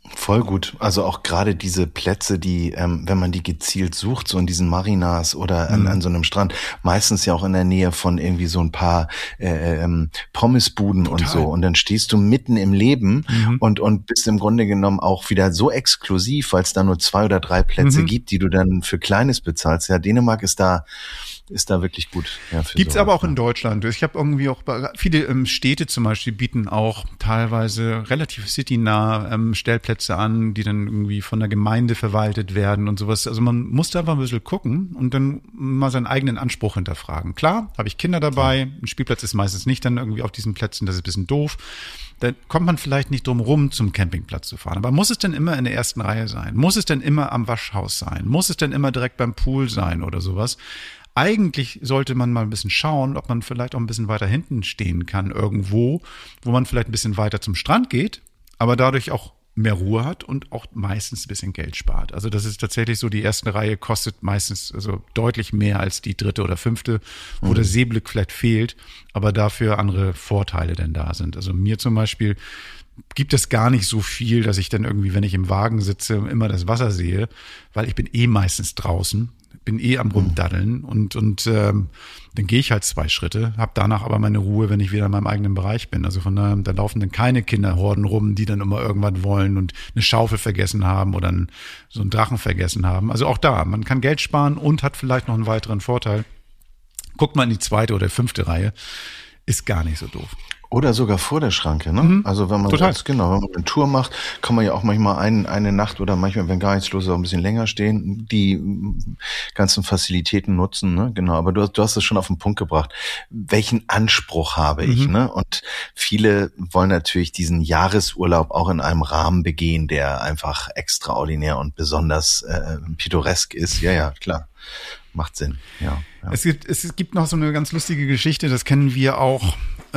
Voll gut. Also auch gerade diese Plätze, die, ähm, wenn man die gezielt sucht, so in diesen Marinas oder an, mhm. an so einem Strand, meistens ja auch in der Nähe von irgendwie so ein paar äh, ähm, Pommesbuden Total. Und so. Und dann stehst du mitten im Leben mhm. und und bist im Grunde genommen auch wieder so exklusiv, weil es da nur zwei oder drei Plätze mhm. gibt, die du dann für Kleines bezahlst. Ja, Dänemark ist da ist da wirklich gut. Ja, gibt's sowas, aber auch ja. in Deutschland. Ich habe irgendwie auch viele ähm, Städte zum Beispiel bieten auch teilweise relativ citynah ähm, Stellplätze an, die dann irgendwie von der Gemeinde verwaltet werden und sowas. Also man muss da einfach ein bisschen gucken und dann mal seinen eigenen Anspruch hinterfragen. Klar, habe ich Kinder dabei. Ein Spielplatz ist meistens nicht dann irgendwie auf diesen Plätzen. Das ist ein bisschen doof. Da kommt man vielleicht nicht drum rum, zum Campingplatz zu fahren. Aber muss es denn immer in der ersten Reihe sein? Muss es denn immer am Waschhaus sein? Muss es denn immer direkt beim Pool sein oder sowas? Eigentlich sollte man mal ein bisschen schauen, ob man vielleicht auch ein bisschen weiter hinten stehen kann irgendwo, wo man vielleicht ein bisschen weiter zum Strand geht, aber dadurch auch mehr Ruhe hat und auch meistens ein bisschen Geld spart. Also das ist tatsächlich so, die erste Reihe kostet meistens also deutlich mehr als die dritte oder fünfte, wo mhm. der Seeblick vielleicht fehlt, aber dafür andere Vorteile denn da sind. Also mir zum Beispiel gibt es gar nicht so viel, dass ich dann irgendwie, wenn ich im Wagen sitze, immer das Wasser sehe, weil ich bin eh meistens draußen. Bin eh am Rumdaddeln und und ähm, dann gehe ich halt zwei Schritte, habe danach aber meine Ruhe, wenn ich wieder in meinem eigenen Bereich bin. Also von daher, da laufen dann keine Kinderhorden rum, die dann immer irgendwas wollen und eine Schaufel vergessen haben oder einen, so einen Drachen vergessen haben. Also auch da, man kann Geld sparen und hat vielleicht noch einen weiteren Vorteil. Guckt mal in die zweite oder fünfte Reihe, ist gar nicht so doof. Oder sogar vor der Schranke, ne? Mhm. Also wenn man Total. Jetzt, genau, wenn man eine Tour macht, kann man ja auch manchmal ein, eine Nacht oder manchmal, wenn gar nichts los ist, auch ein bisschen länger stehen, die ganzen Fazilitäten nutzen, ne? Genau. Aber du, du hast es schon auf den Punkt gebracht. Welchen Anspruch habe ich, mhm. ne? Und viele wollen natürlich diesen Jahresurlaub auch in einem Rahmen begehen, der einfach extraordinär und besonders äh, pittoresk ist. Ja, ja, klar. Macht Sinn, ja, ja. Es gibt, es gibt noch so eine ganz lustige Geschichte, das kennen wir auch,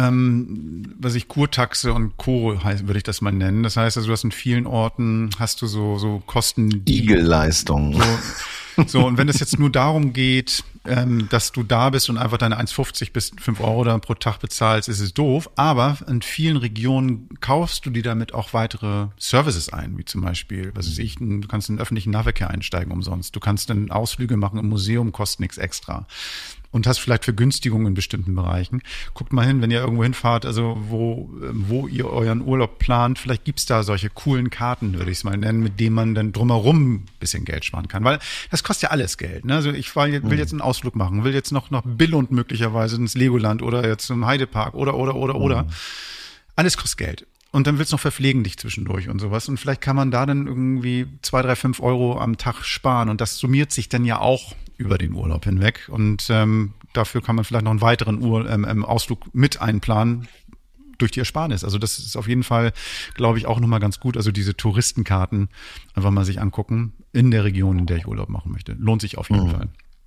ähm, was ich Kurtaxe und Co. heißt, würde ich das mal nennen. Das heißt, also du hast in vielen Orten, hast du so, so Kosten. Igelleistungen. So, so, und wenn es jetzt nur darum geht, ähm, dass du da bist und einfach deine eins fünfzig bis fünf Euro dann pro Tag bezahlst, ist es doof. Aber in vielen Regionen kaufst du dir damit auch weitere Services ein, wie zum Beispiel, was weiß ich, du kannst in den öffentlichen Nahverkehr einsteigen umsonst. Du kannst dann Ausflüge machen im Museum, kostet nichts extra. Und hast vielleicht Vergünstigungen in bestimmten Bereichen. Guckt mal hin, wenn ihr irgendwo hinfahrt, also wo wo ihr euren Urlaub plant, vielleicht gibt's da solche coolen Karten, würde ich es mal nennen, mit denen man dann drumherum ein bisschen Geld sparen kann. Weil das kostet ja alles Geld. Ne? Also ich will jetzt einen Ausflug machen, will jetzt noch nach Billund möglicherweise ins Legoland oder jetzt zum Heidepark oder, oder, oder, mhm. oder. Alles kostet Geld. Und dann willst du noch verpflegen dich zwischendurch und sowas. Und vielleicht kann man da dann irgendwie zwei, drei, fünf Euro am Tag sparen. Und das summiert sich dann ja auch über den Urlaub hinweg. Und ähm, dafür kann man vielleicht noch einen weiteren Ur- ähm, Ausflug mit einplanen durch die Ersparnis. Also das ist auf jeden Fall, glaube ich, auch nochmal ganz gut. Also diese Touristenkarten einfach mal sich angucken in der Region, in der ich Urlaub machen möchte. Lohnt sich auf jeden mhm. Fall.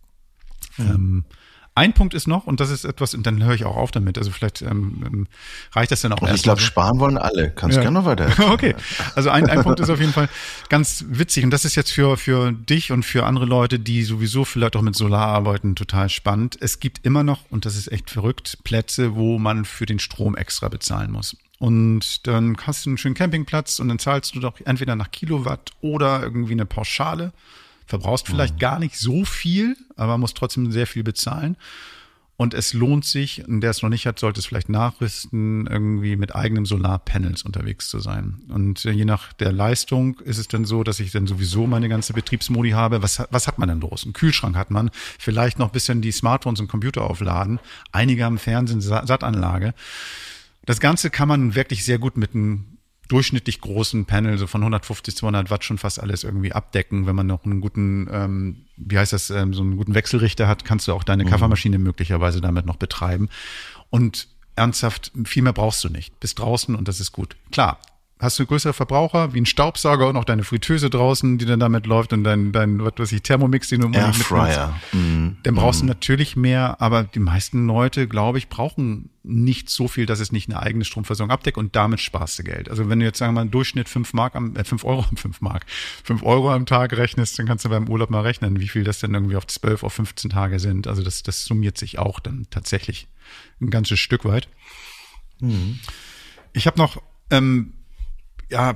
Mhm. Ähm, Ein Punkt ist noch, und das ist etwas, und dann höre ich auch auf damit, also vielleicht ähm, reicht das dann auch erst. Ich glaube, sparen wollen alle. Kannst ja. gerne noch weiter. Okay, also ein, ein Punkt ist auf jeden Fall ganz witzig, und das ist jetzt für für dich und für andere Leute, die sowieso vielleicht auch mit Solar arbeiten, total spannend. Es gibt immer noch, und das ist echt verrückt, Plätze, wo man für den Strom extra bezahlen muss. Und dann hast du einen schönen Campingplatz und dann zahlst du doch entweder nach Kilowatt oder irgendwie eine Pauschale. Verbrauchst vielleicht mhm. gar nicht so viel, aber musst trotzdem sehr viel bezahlen. Und es lohnt sich, und der es noch nicht hat, sollte es vielleicht nachrüsten, irgendwie mit eigenem Solarpanels unterwegs zu sein. Und je nach der Leistung ist es dann so, dass ich dann sowieso meine ganze Betriebsmodi habe. Was, was hat man denn los? Einen Kühlschrank hat man, vielleicht noch ein bisschen die Smartphones und Computer aufladen. Einige haben Fernsehen, Sattanlage. Das Ganze kann man wirklich sehr gut mit einem durchschnittlich großen Panel, so von hundertfünfzig, zweihundert Watt schon fast alles irgendwie abdecken. Wenn man noch einen guten, ähm, wie heißt das, ähm, so einen guten Wechselrichter hat, kannst du auch deine mhm. Kaffeemaschine möglicherweise damit noch betreiben. Und ernsthaft, viel mehr brauchst du nicht. Bist draußen und das ist gut. Klar, hast du größere Verbraucher, wie ein Staubsauger und auch deine Fritteuse draußen, die dann damit läuft und dein, dein was weiß ich, Thermomix, den du immer nicht mitmachst. Airfryer. Mhm. Dann brauchst mhm. du natürlich mehr, aber die meisten Leute, glaube ich, brauchen nicht so viel, dass es nicht eine eigene Stromversorgung abdeckt, und damit sparst du Geld. Also wenn du jetzt, sagen wir mal, im Durchschnitt fünf Mark am, äh, fünf Euro am fünf Mark, fünf Euro am Tag rechnest, dann kannst du beim Urlaub mal rechnen, wie viel das dann irgendwie auf zwölf, auf fünfzehn Tage sind. Also das, das summiert sich auch dann tatsächlich ein ganzes Stück weit. Mhm. Ich habe noch, ähm, ja,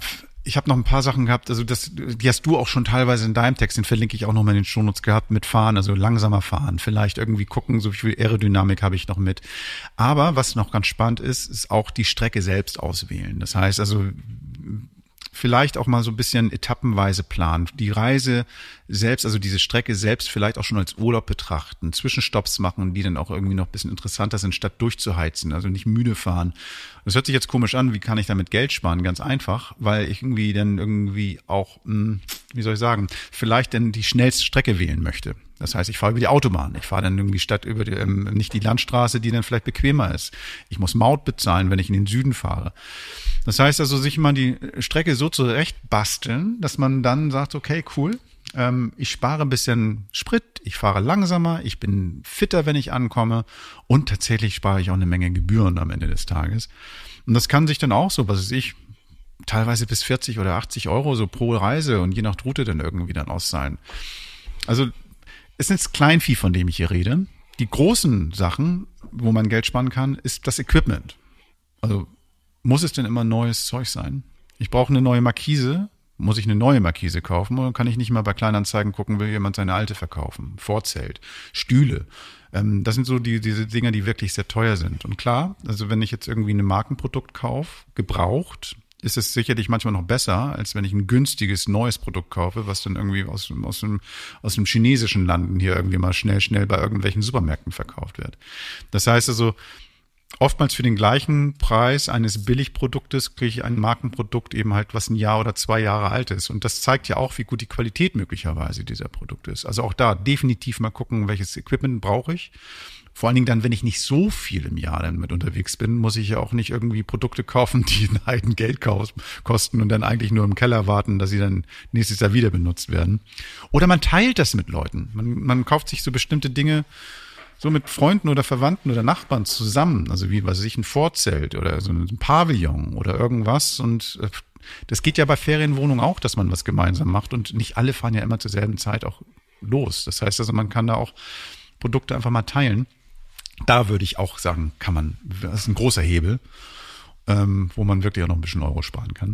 ich habe noch ein paar Sachen gehabt, also das, die hast du auch schon teilweise in deinem Text, den verlinke ich auch noch mal in den Shownotes gehabt, mit Fahren, also langsamer fahren, vielleicht irgendwie gucken, so viel Aerodynamik habe ich noch mit. Aber was noch ganz spannend ist, ist auch die Strecke selbst auswählen. Das heißt also, vielleicht auch mal so ein bisschen etappenweise planen. Die Reise selbst, also diese Strecke selbst vielleicht auch schon als Urlaub betrachten. Zwischenstopps machen, die dann auch irgendwie noch ein bisschen interessanter sind, statt durchzuheizen. Also nicht müde fahren. Das hört sich jetzt komisch an. Wie kann ich damit Geld sparen? Ganz einfach, weil ich irgendwie dann irgendwie auch, wie soll ich sagen, vielleicht dann die schnellste Strecke wählen möchte. Das heißt, ich fahre über die Autobahn. Ich fahre dann irgendwie statt über die, ähm, nicht die Landstraße, die dann vielleicht bequemer ist. Ich muss Maut bezahlen, wenn ich in den Süden fahre. Das heißt also, sich mal die Strecke so zurecht basteln, dass man dann sagt, okay, cool, ähm, ich spare ein bisschen Sprit, ich fahre langsamer, ich bin fitter, wenn ich ankomme und tatsächlich spare ich auch eine Menge Gebühren am Ende des Tages. Und das kann sich dann auch so, was weiß ich, teilweise bis vierzig oder achtzig Euro so pro Reise und je nach Route dann irgendwie dann auszahlen. Also es ist Kleinvieh, von dem ich hier rede. Die großen Sachen, wo man Geld sparen kann, ist das Equipment. Also muss es denn immer neues Zeug sein? Ich brauche eine neue Markise. Muss ich eine neue Markise kaufen? Oder kann ich nicht mal bei Kleinanzeigen gucken, will jemand seine alte verkaufen? Vorzelt, Stühle. Ähm, das sind so die, diese Dinger, die wirklich sehr teuer sind. Und klar, also wenn ich jetzt irgendwie ein Markenprodukt kaufe, gebraucht, ist es sicherlich manchmal noch besser, als wenn ich ein günstiges, neues Produkt kaufe, was dann irgendwie aus, aus, dem, aus dem chinesischen Landen hier irgendwie mal schnell, schnell bei irgendwelchen Supermärkten verkauft wird. Das heißt also, oftmals für den gleichen Preis eines Billigproduktes kriege ich ein Markenprodukt eben halt, was ein Jahr oder zwei Jahre alt ist. Und das zeigt ja auch, wie gut die Qualität möglicherweise dieser Produkte ist. Also auch da definitiv mal gucken, welches Equipment brauche ich. Vor allen Dingen dann, wenn ich nicht so viel im Jahr dann mit unterwegs bin, muss ich ja auch nicht irgendwie Produkte kaufen, die ein Heiden Geld kosten und dann eigentlich nur im Keller warten, dass sie dann nächstes Jahr wieder benutzt werden. Oder man teilt das mit Leuten. Man, man kauft sich so bestimmte Dinge so mit Freunden oder Verwandten oder Nachbarn zusammen. Also wie, was weiß ich, ein Vorzelt oder so ein Pavillon oder irgendwas. Und das geht ja bei Ferienwohnungen auch, dass man was gemeinsam macht. Und nicht alle fahren ja immer zur selben Zeit auch los. Das heißt also, man kann da auch Produkte einfach mal teilen. Da würde ich auch sagen, kann man, das ist ein großer Hebel, ähm, wo man wirklich auch noch ein bisschen Euro sparen kann.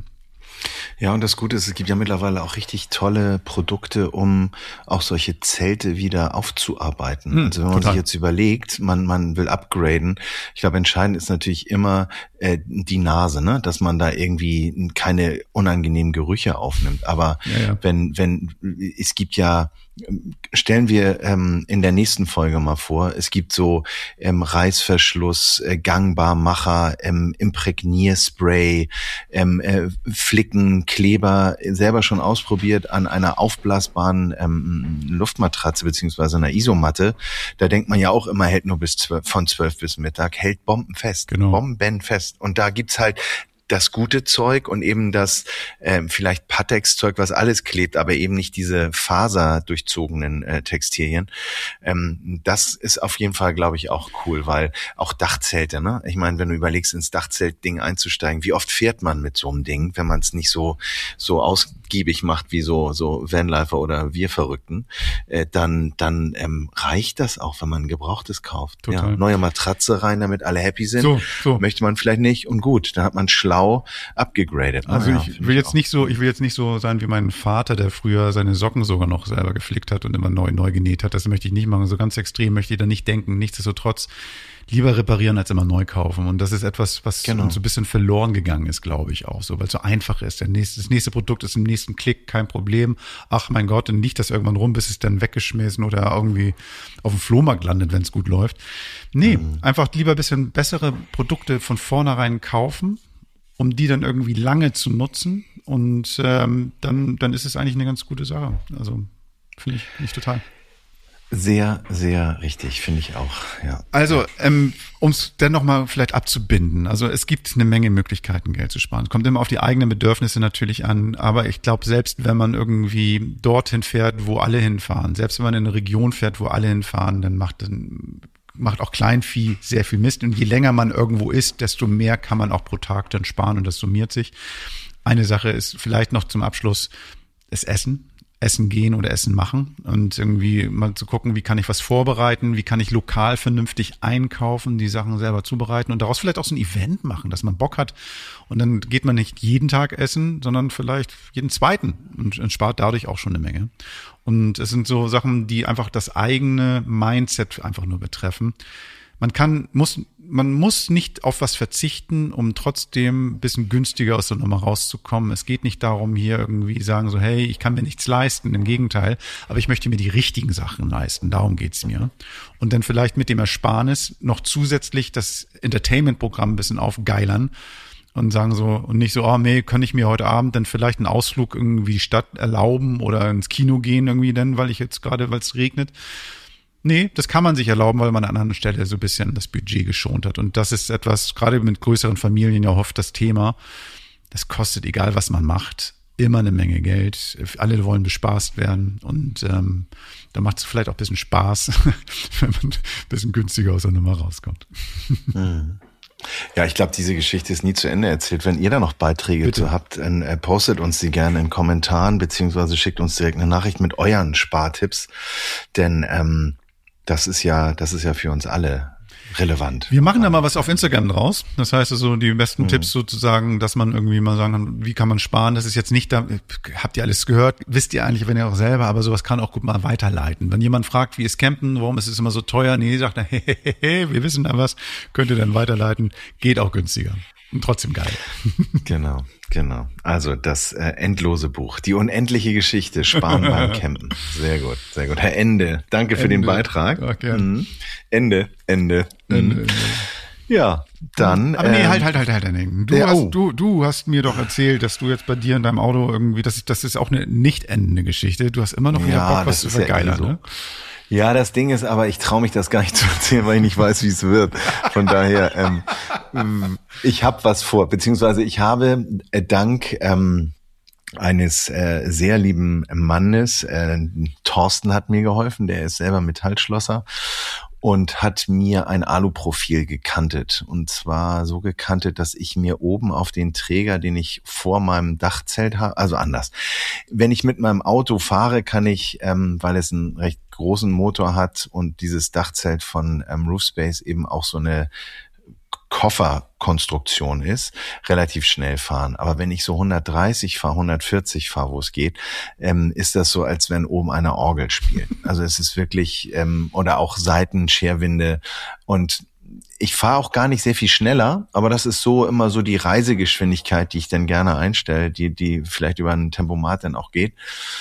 Ja, und das Gute ist, es gibt ja mittlerweile auch richtig tolle Produkte, um auch solche Zelte wieder aufzuarbeiten. Hm, also wenn man total. sich jetzt überlegt, man man will upgraden, ich glaube, entscheidend ist natürlich immer äh, die Nase, ne, dass man da irgendwie keine unangenehmen Gerüche aufnimmt. Aber ja, ja. wenn wenn es gibt ja Stellen wir ähm, in der nächsten Folge mal vor, es gibt so ähm, Reißverschluss, äh, Gangbarmacher, ähm, Imprägnierspray, ähm, äh, Flicken, Kleber, selber schon ausprobiert an einer aufblasbaren ähm, Luftmatratze beziehungsweise einer Isomatte. Da denkt man ja auch immer, hält nur bis zwölf, von zwölf bis Mittag, hält bombenfest, genau. bombenfest. Und da gibt's halt das gute Zeug und eben das ähm, vielleicht Pattex-Zeug, was alles klebt, aber eben nicht diese faserdurchzogenen äh, Textilien. Ähm, das ist auf jeden Fall, glaube ich, auch cool, weil auch Dachzelte, ne? Ich meine, wenn du überlegst, ins Dachzelt-Ding einzusteigen, wie oft fährt man mit so einem Ding, wenn man es nicht so so ausgiebig macht wie so so Vanlifer oder wir Verrückten, äh, dann dann ähm, reicht das auch, wenn man ein Gebrauchtes kauft. Total. Ja, neue Matratze rein, damit alle happy sind. So, so. Möchte man vielleicht nicht und gut, dann hat man schlau abgegradet. Also ja, ich will jetzt auch. nicht so, ich will jetzt nicht so sein wie mein Vater, der früher seine Socken sogar noch selber geflickt hat und immer neu neu genäht hat. Das möchte ich nicht machen. So ganz extrem möchte ich da nicht denken. Nichtsdestotrotz lieber reparieren als immer neu kaufen. Und das ist etwas, was genau. uns so ein bisschen verloren gegangen ist, glaube ich auch so, weil es so einfach ist. Der nächste, das nächste Produkt ist im nächsten Klick, kein Problem. Ach mein Gott, dann liegt das irgendwann rum, bis es dann weggeschmissen oder irgendwie auf dem Flohmarkt landet, wenn es gut läuft. Nee, mhm. einfach lieber ein bisschen bessere Produkte von vornherein kaufen, um die dann irgendwie lange zu nutzen. Und ähm, dann, dann ist es eigentlich eine ganz gute Sache. Also finde ich, find ich total. Sehr, sehr richtig, finde ich auch, ja. Also, ähm, um es dann nochmal vielleicht abzubinden. Also es gibt eine Menge Möglichkeiten, Geld zu sparen. Es kommt immer auf die eigenen Bedürfnisse natürlich an. Aber ich glaube, selbst wenn man irgendwie dorthin fährt, wo alle hinfahren, selbst wenn man in eine Region fährt, wo alle hinfahren, dann macht dann macht auch Kleinvieh sehr viel Mist. Und je länger man irgendwo ist, desto mehr kann man auch pro Tag dann sparen und das summiert sich. Eine Sache ist vielleicht noch zum Abschluss das Essen. essen gehen oder Essen machen und irgendwie mal zu gucken, wie kann ich was vorbereiten, wie kann ich lokal vernünftig einkaufen, die Sachen selber zubereiten und daraus vielleicht auch so ein Event machen, dass man Bock hat und dann geht man nicht jeden Tag essen, sondern vielleicht jeden zweiten und, und spart dadurch auch schon eine Menge. Und es sind so Sachen, die einfach das eigene Mindset einfach nur betreffen. Man kann, muss, man muss nicht auf was verzichten, um trotzdem ein bisschen günstiger aus der Nummer rauszukommen. Es geht nicht darum, hier irgendwie sagen so, hey, ich kann mir nichts leisten, im Gegenteil, aber ich möchte mir die richtigen Sachen leisten, darum geht's mir. Und dann vielleicht mit dem Ersparnis noch zusätzlich das Entertainment-Programm ein bisschen aufgeilern und sagen so, und nicht so, oh nee, kann ich mir heute Abend dann vielleicht einen Ausflug irgendwie die Stadt erlauben oder ins Kino gehen irgendwie dann, weil ich jetzt gerade, weil es regnet. Nee, das kann man sich erlauben, weil man an einer anderen Stelle so ein bisschen das Budget geschont hat. Und das ist etwas, gerade mit größeren Familien ja oft das Thema. Das kostet, egal was man macht, immer eine Menge Geld. Alle wollen bespaßt werden. Und ähm, da macht es vielleicht auch ein bisschen Spaß, wenn man ein bisschen günstiger aus der Nummer rauskommt. Hm. Ja, ich glaube, diese Geschichte ist nie zu Ende erzählt. Wenn ihr da noch Beiträge Bitte. zu habt, dann äh, postet uns die gerne in Kommentaren, beziehungsweise schickt uns direkt eine Nachricht mit euren Spartipps. Denn ähm, das ist ja, das ist ja für uns alle relevant. Wir machen da mal was auf Instagram draus. Das heißt also die besten mhm. Tipps sozusagen, dass man irgendwie mal sagen kann, wie kann man sparen. Das ist jetzt nicht da, habt ihr alles gehört, wisst ihr eigentlich, wenn ihr auch selber, aber sowas kann auch gut mal weiterleiten. Wenn jemand fragt, wie ist Campen, warum ist es immer so teuer? Nee, sagt er, hey, hey, hey, wir wissen da was, könnt ihr dann weiterleiten, geht auch günstiger. Und trotzdem geil. Genau, genau. Also das äh, endlose Buch, die unendliche Geschichte, Sparen beim Campen. Sehr gut, sehr gut. Herr Ende, danke für Ende. den Beitrag. Ja, gerne. Mhm. Ende, Ende. Mhm. Ende, Ende. Ja, dann. Aber nee, ähm, halt, halt, halt, halt, Henning. Du, ja, hast, oh. du, du hast mir doch erzählt, dass du jetzt bei dir in deinem Auto irgendwie, das ist, das ist auch eine nicht endende Geschichte. Du hast immer noch wieder ja, Bock, was das zu ist ja vergeilern, eh so. ne? Ja, das Ding ist aber, ich traue mich das gar nicht zu erzählen, weil ich nicht weiß, wie es wird. Von daher, ähm, ich habe was vor, beziehungsweise ich habe äh, dank ähm, eines äh, sehr lieben Mannes, äh, Thorsten hat mir geholfen, der ist selber Metallschlosser und hat mir ein Aluprofil gekantet. Und zwar so gekantet, dass ich mir oben auf den Träger, den ich vor meinem Dachzelt habe, also anders. Wenn ich mit meinem Auto fahre, kann ich, ähm, weil es einen recht großen Motor hat und dieses Dachzelt von ähm, Roofspace eben auch so eine Kofferkonstruktion ist, relativ schnell fahren. Aber wenn ich so hundertdreißig fahre, hundertvierzig fahre, wo es geht, ähm, ist das so, als wenn oben eine Orgel spielt. Also es ist wirklich, ähm, oder auch Seitenscherwinde. Und ich fahre auch gar nicht sehr viel schneller, aber das ist so immer so die Reisegeschwindigkeit, die ich dann gerne einstelle, die, die vielleicht über ein Tempomat dann auch geht.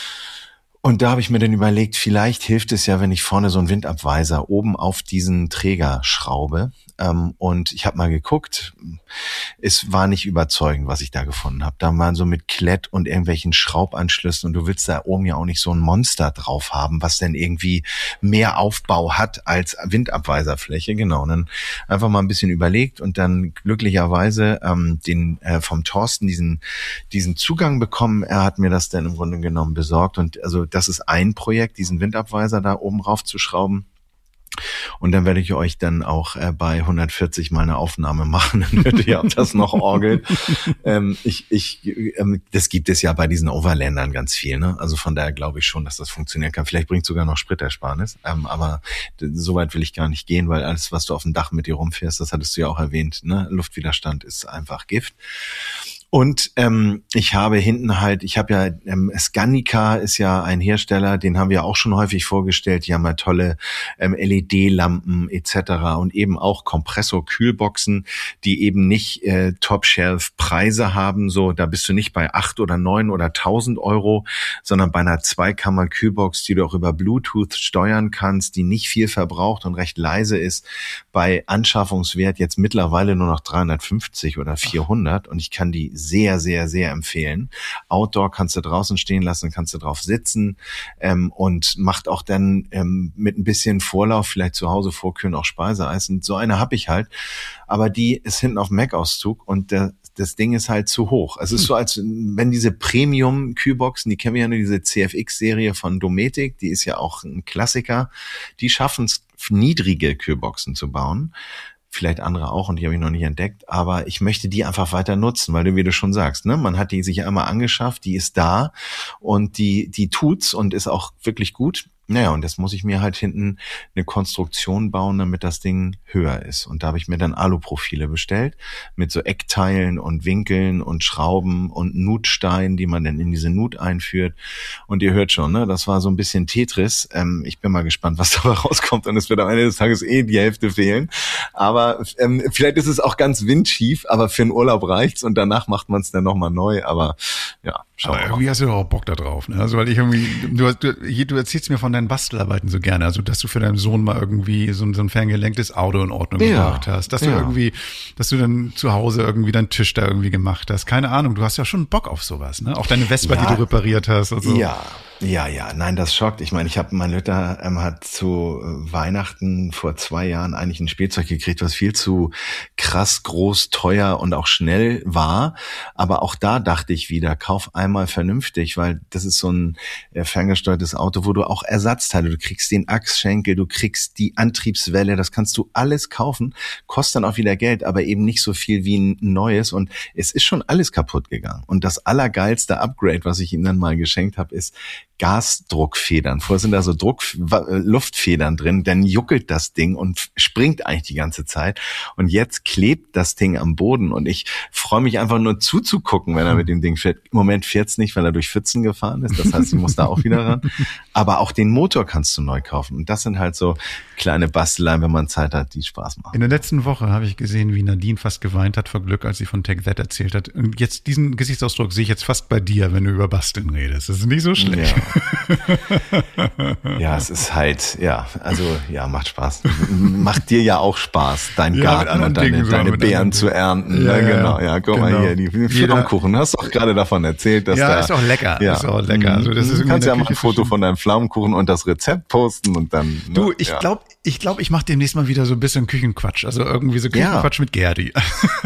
Und da habe ich mir dann überlegt, vielleicht hilft es ja, wenn ich vorne so einen Windabweiser oben auf diesen Träger schraube. Ähm, und ich habe mal geguckt, es war nicht überzeugend, was ich da gefunden habe. Da waren so mit Klett und irgendwelchen Schraubanschlüssen und du willst da oben ja auch nicht so ein Monster drauf haben, was denn irgendwie mehr Aufbau hat als Windabweiserfläche. Genau, und dann einfach mal ein bisschen überlegt und dann glücklicherweise ähm, den äh, vom Thorsten diesen diesen Zugang bekommen. Er hat mir das dann im Grunde genommen besorgt und also das ist ein Projekt, diesen Windabweiser da oben rauf zu schrauben. Und dann werde ich euch dann auch äh, bei hundertvierzig mal eine Aufnahme machen, dann hört ihr, ob das noch orgelt. ähm, ich, ich, ähm, das gibt es ja bei diesen Overlandern ganz viel, ne? Also von daher glaube ich schon, dass das funktionieren kann. Vielleicht bringt sogar noch Spritersparnis, ähm, aber so weit will ich gar nicht gehen, weil alles, was du auf dem Dach mit dir rumfährst, das hattest du ja auch erwähnt, ne? Luftwiderstand ist einfach Gift. Und ähm, ich habe hinten halt, ich habe ja, ähm, Scanica ist ja ein Hersteller, den haben wir auch schon häufig vorgestellt. Die haben ja tolle ähm, L E D-Lampen et cetera und eben auch Kompressor-Kühlboxen, die eben nicht äh, Top-Shelf-Preise haben. So, da bist du nicht bei acht oder neun oder tausend Euro, sondern bei einer Zweikammer-Kühlbox, die du auch über Bluetooth steuern kannst, die nicht viel verbraucht und recht leise ist. Bei Anschaffungswert jetzt mittlerweile nur noch dreihundertfünfzig oder vierhundert und ich kann die sehr, sehr, sehr empfehlen. Outdoor kannst du draußen stehen lassen, kannst du drauf sitzen ähm, und macht auch dann ähm, mit ein bisschen Vorlauf, vielleicht zu Hause vorkühlen, auch Speiseeis. Und so eine habe ich halt. Aber die ist hinten auf dem Mac-Auszug und der, das Ding ist halt zu hoch. Es ist so, als wenn diese Premium-Kühlboxen, die kennen wir ja nur, diese C F X-Serie von Dometic, die ist ja auch ein Klassiker, die schaffen es, niedrige Kühlboxen zu bauen. vielleicht andere auch und die habe ich noch nicht entdeckt, aber ich möchte die einfach weiter nutzen, weil du, wie du schon sagst, ne, man hat die sich einmal angeschafft, die ist da und die, die tut's und ist auch wirklich gut. Naja, und jetzt muss ich mir halt hinten eine Konstruktion bauen, damit das Ding höher ist. Und da habe ich mir dann Aluprofile bestellt mit so Eckteilen und Winkeln und Schrauben und Nutsteinen, die man dann in diese Nut einführt. Und ihr hört schon, ne, das war so ein bisschen Tetris. Ähm, ich bin mal gespannt, was dabei rauskommt. Und es wird am Ende des Tages eh die Hälfte fehlen. Aber ähm, vielleicht ist es auch ganz windschief, aber für einen Urlaub reicht's und danach macht man es dann nochmal neu. Aber ja, schauen wir mal. Irgendwie hast du doch auch Bock da drauf, ne? Also weil ich irgendwie, du, du, du erzählst mir von deinen Bastelarbeiten so gerne, also dass du für deinen Sohn mal irgendwie so, so ein ferngelenktes Auto in Ordnung ja, gebracht hast, dass du ja. irgendwie, dass du dann zu Hause irgendwie deinen Tisch da irgendwie gemacht hast, keine Ahnung, du hast ja schon Bock auf sowas, ne? Auch deine Vespa, ja, die du repariert hast und so. Ja, ja, ja, nein, das schockt. Ich meine, ich habe, mein Lütter ähm, hat zu Weihnachten vor zwei Jahren eigentlich ein Spielzeug gekriegt, was viel zu krass, groß, teuer und auch schnell war. Aber auch da dachte ich wieder, kauf einmal vernünftig, weil das ist so ein äh, ferngesteuertes Auto, wo du auch Ersatzteile, du kriegst den Achsschenkel, du kriegst die Antriebswelle, das kannst du alles kaufen, kostet dann auch wieder Geld, aber eben nicht so viel wie ein neues und es ist schon alles kaputt gegangen. Und das allergeilste Upgrade, was ich ihm dann mal geschenkt habe, ist Gasdruckfedern. Vorher sind da so Druck, Luftfedern drin, dann juckelt das Ding und springt eigentlich die ganze Zeit. Und jetzt klebt das Ding am Boden und ich freue mich einfach nur zuzugucken, wenn er mit dem Ding fährt. Im Moment fährt's nicht, weil er durch Pfützen gefahren ist. Das heißt, ich muss da auch wieder ran. Aber auch den Motor kannst du neu kaufen. Und das sind halt so kleine Basteleien, wenn man Zeit hat, die Spaß machen. In der letzten Woche habe ich gesehen, wie Nadine fast geweint hat vor Glück, als sie von Take That erzählt hat. Und jetzt diesen Gesichtsausdruck sehe ich jetzt fast bei dir, wenn du über Basteln redest. Das ist nicht so schlecht. Ja. Ja, es ist halt, ja, also ja, macht Spaß. Macht dir ja auch Spaß, dein Ja, Garten und deine, Dingen so, deine mit Beeren anderen zu ernten. Ja, ne? ja, Genau, ja, guck mal genau. hier, die Pflaumenkuchen. Hast doch gerade davon erzählt, dass Ja, da, ist auch lecker. Ja. Ist auch lecker. Also das ist du irgendwie kannst in ja der mal ein Küche Foto zwischen- von deinem Pflaumenkuchen und das Rezept posten und dann. Ne? Du, ich ja. glaube, ich glaube, ich mache demnächst mal wieder so ein bisschen Küchenquatsch. Also irgendwie so Küchenquatsch Ja. mit Gerdi.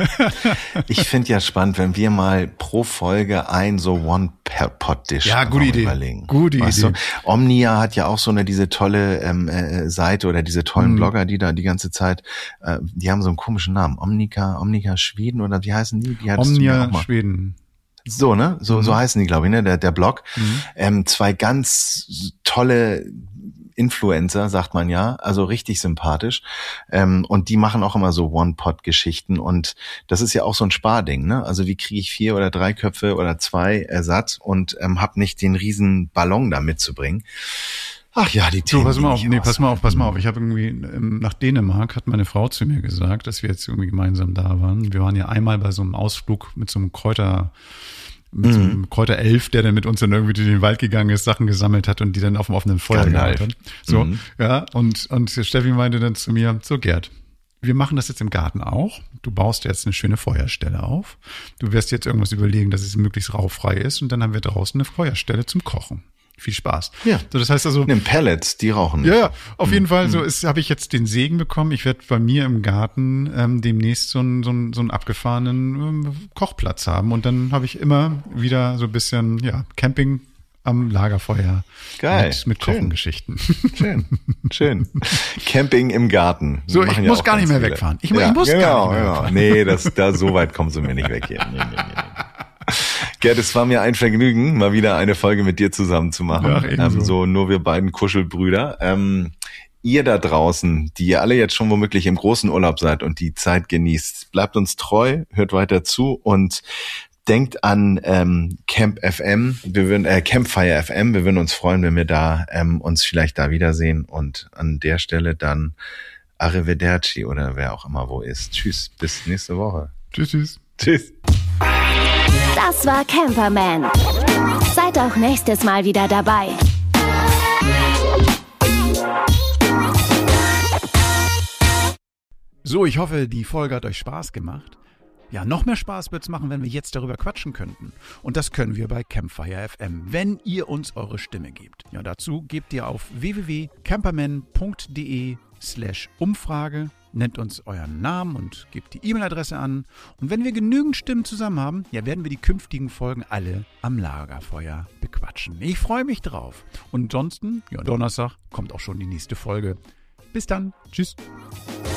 Ich finde ja spannend, wenn wir mal pro Folge ein so One-Pot-Dish Ja, gute Idee. überlegen. Gute weißt Idee. Du? Omnia hat ja auch so eine, diese tolle ähm, äh, Seite oder diese tollen Mhm. Blogger, die da die ganze Zeit, äh, die haben so einen komischen Namen. Omnika, Omnika Schweden oder wie heißen die? Die hattest du mir auch Omnia mal. Schweden. So, ne? So, Mhm. so heißen die, glaube ich, ne? Der, der Blog. Mhm. Ähm, zwei ganz tolle Influencer, sagt man ja, also richtig sympathisch. Ähm, und die machen auch immer so One-Pot-Geschichten und das ist ja auch so ein Sparding, ne? Also wie kriege ich vier oder drei Köpfe oder zwei Ersatz und ähm, hab nicht den riesen Ballon da mitzubringen. Ach ja, die So, Themen. pass die mal auf, mich nee, pass mal auf, pass mal aushalten. auf. Ich habe irgendwie, ähm, nach Dänemark hat meine Frau zu mir gesagt, dass wir jetzt irgendwie gemeinsam da waren. Wir waren ja einmal bei so einem Ausflug mit so einem Kräuter, mit so einem Kräuterelf, der dann mit uns dann irgendwie durch den Wald gegangen ist, Sachen gesammelt hat und die dann auf dem offenen Feuer Gandalf. gemacht hat. So, Mhm. ja, und, und Steffi meinte dann zu mir, so Gerd, wir machen das jetzt im Garten auch. Du baust jetzt eine schöne Feuerstelle auf. Du wirst jetzt irgendwas überlegen, dass es möglichst rauchfrei ist und dann haben wir draußen eine Feuerstelle zum Kochen. Viel Spaß. Ja. So, das heißt also, Nimm Pellets, die rauchen nicht. ja, ja, auf jeden Fall. So ist, habe ich jetzt den Segen bekommen. Ich werde bei mir im Garten ähm, demnächst so einen so einen, so einen abgefahrenen ähm, Kochplatz haben und dann habe ich immer wieder so ein bisschen ja Camping am Lagerfeuer Geil. mit, mit Schön. Kochengeschichten. Schön, schön. Camping im Garten. So, Machen ich ja muss auch gar nicht ganz mehr viele. wegfahren. Ich mu- ich muss genau, gar nicht mehr genau. wegfahren. Nee, das, da, so weit kommst du mir nicht weg hier. Nee, nee, nee, nee. Gerd, es war mir ein Vergnügen, mal wieder eine Folge mit dir zusammen zu machen. Ach, ebenso. ähm, so nur wir beiden Kuschelbrüder. Ähm, ihr da draußen, die ihr alle jetzt schon womöglich im großen Urlaub seid und die Zeit genießt, bleibt uns treu, hört weiter zu und denkt an ähm, Camp F M, wir würden äh, Campfire F M, wir würden uns freuen, wenn wir da ähm, uns vielleicht da wiedersehen und an der Stelle dann Arrivederci oder wer auch immer wo ist. Tschüss, bis nächste Woche. Tschüss, tschüss. Tschüss. Das war Camperman. Seid auch nächstes Mal wieder dabei. So, ich hoffe, die Folge hat euch Spaß gemacht. Ja, noch mehr Spaß wird's machen, wenn wir jetzt darüber quatschen könnten. Und das können wir bei Campfire F M, wenn ihr uns eure Stimme gebt. Ja, dazu gebt ihr auf w w w punkt camperman punkt d e slash Umfrage, nennt uns euren Namen und gebt die E-Mail-Adresse an. Und wenn wir genügend Stimmen zusammen haben, ja, werden wir die künftigen Folgen alle am Lagerfeuer bequatschen. Ich freue mich drauf. Und ansonsten, ja, Donnerstag kommt auch schon die nächste Folge. Bis dann. Tschüss.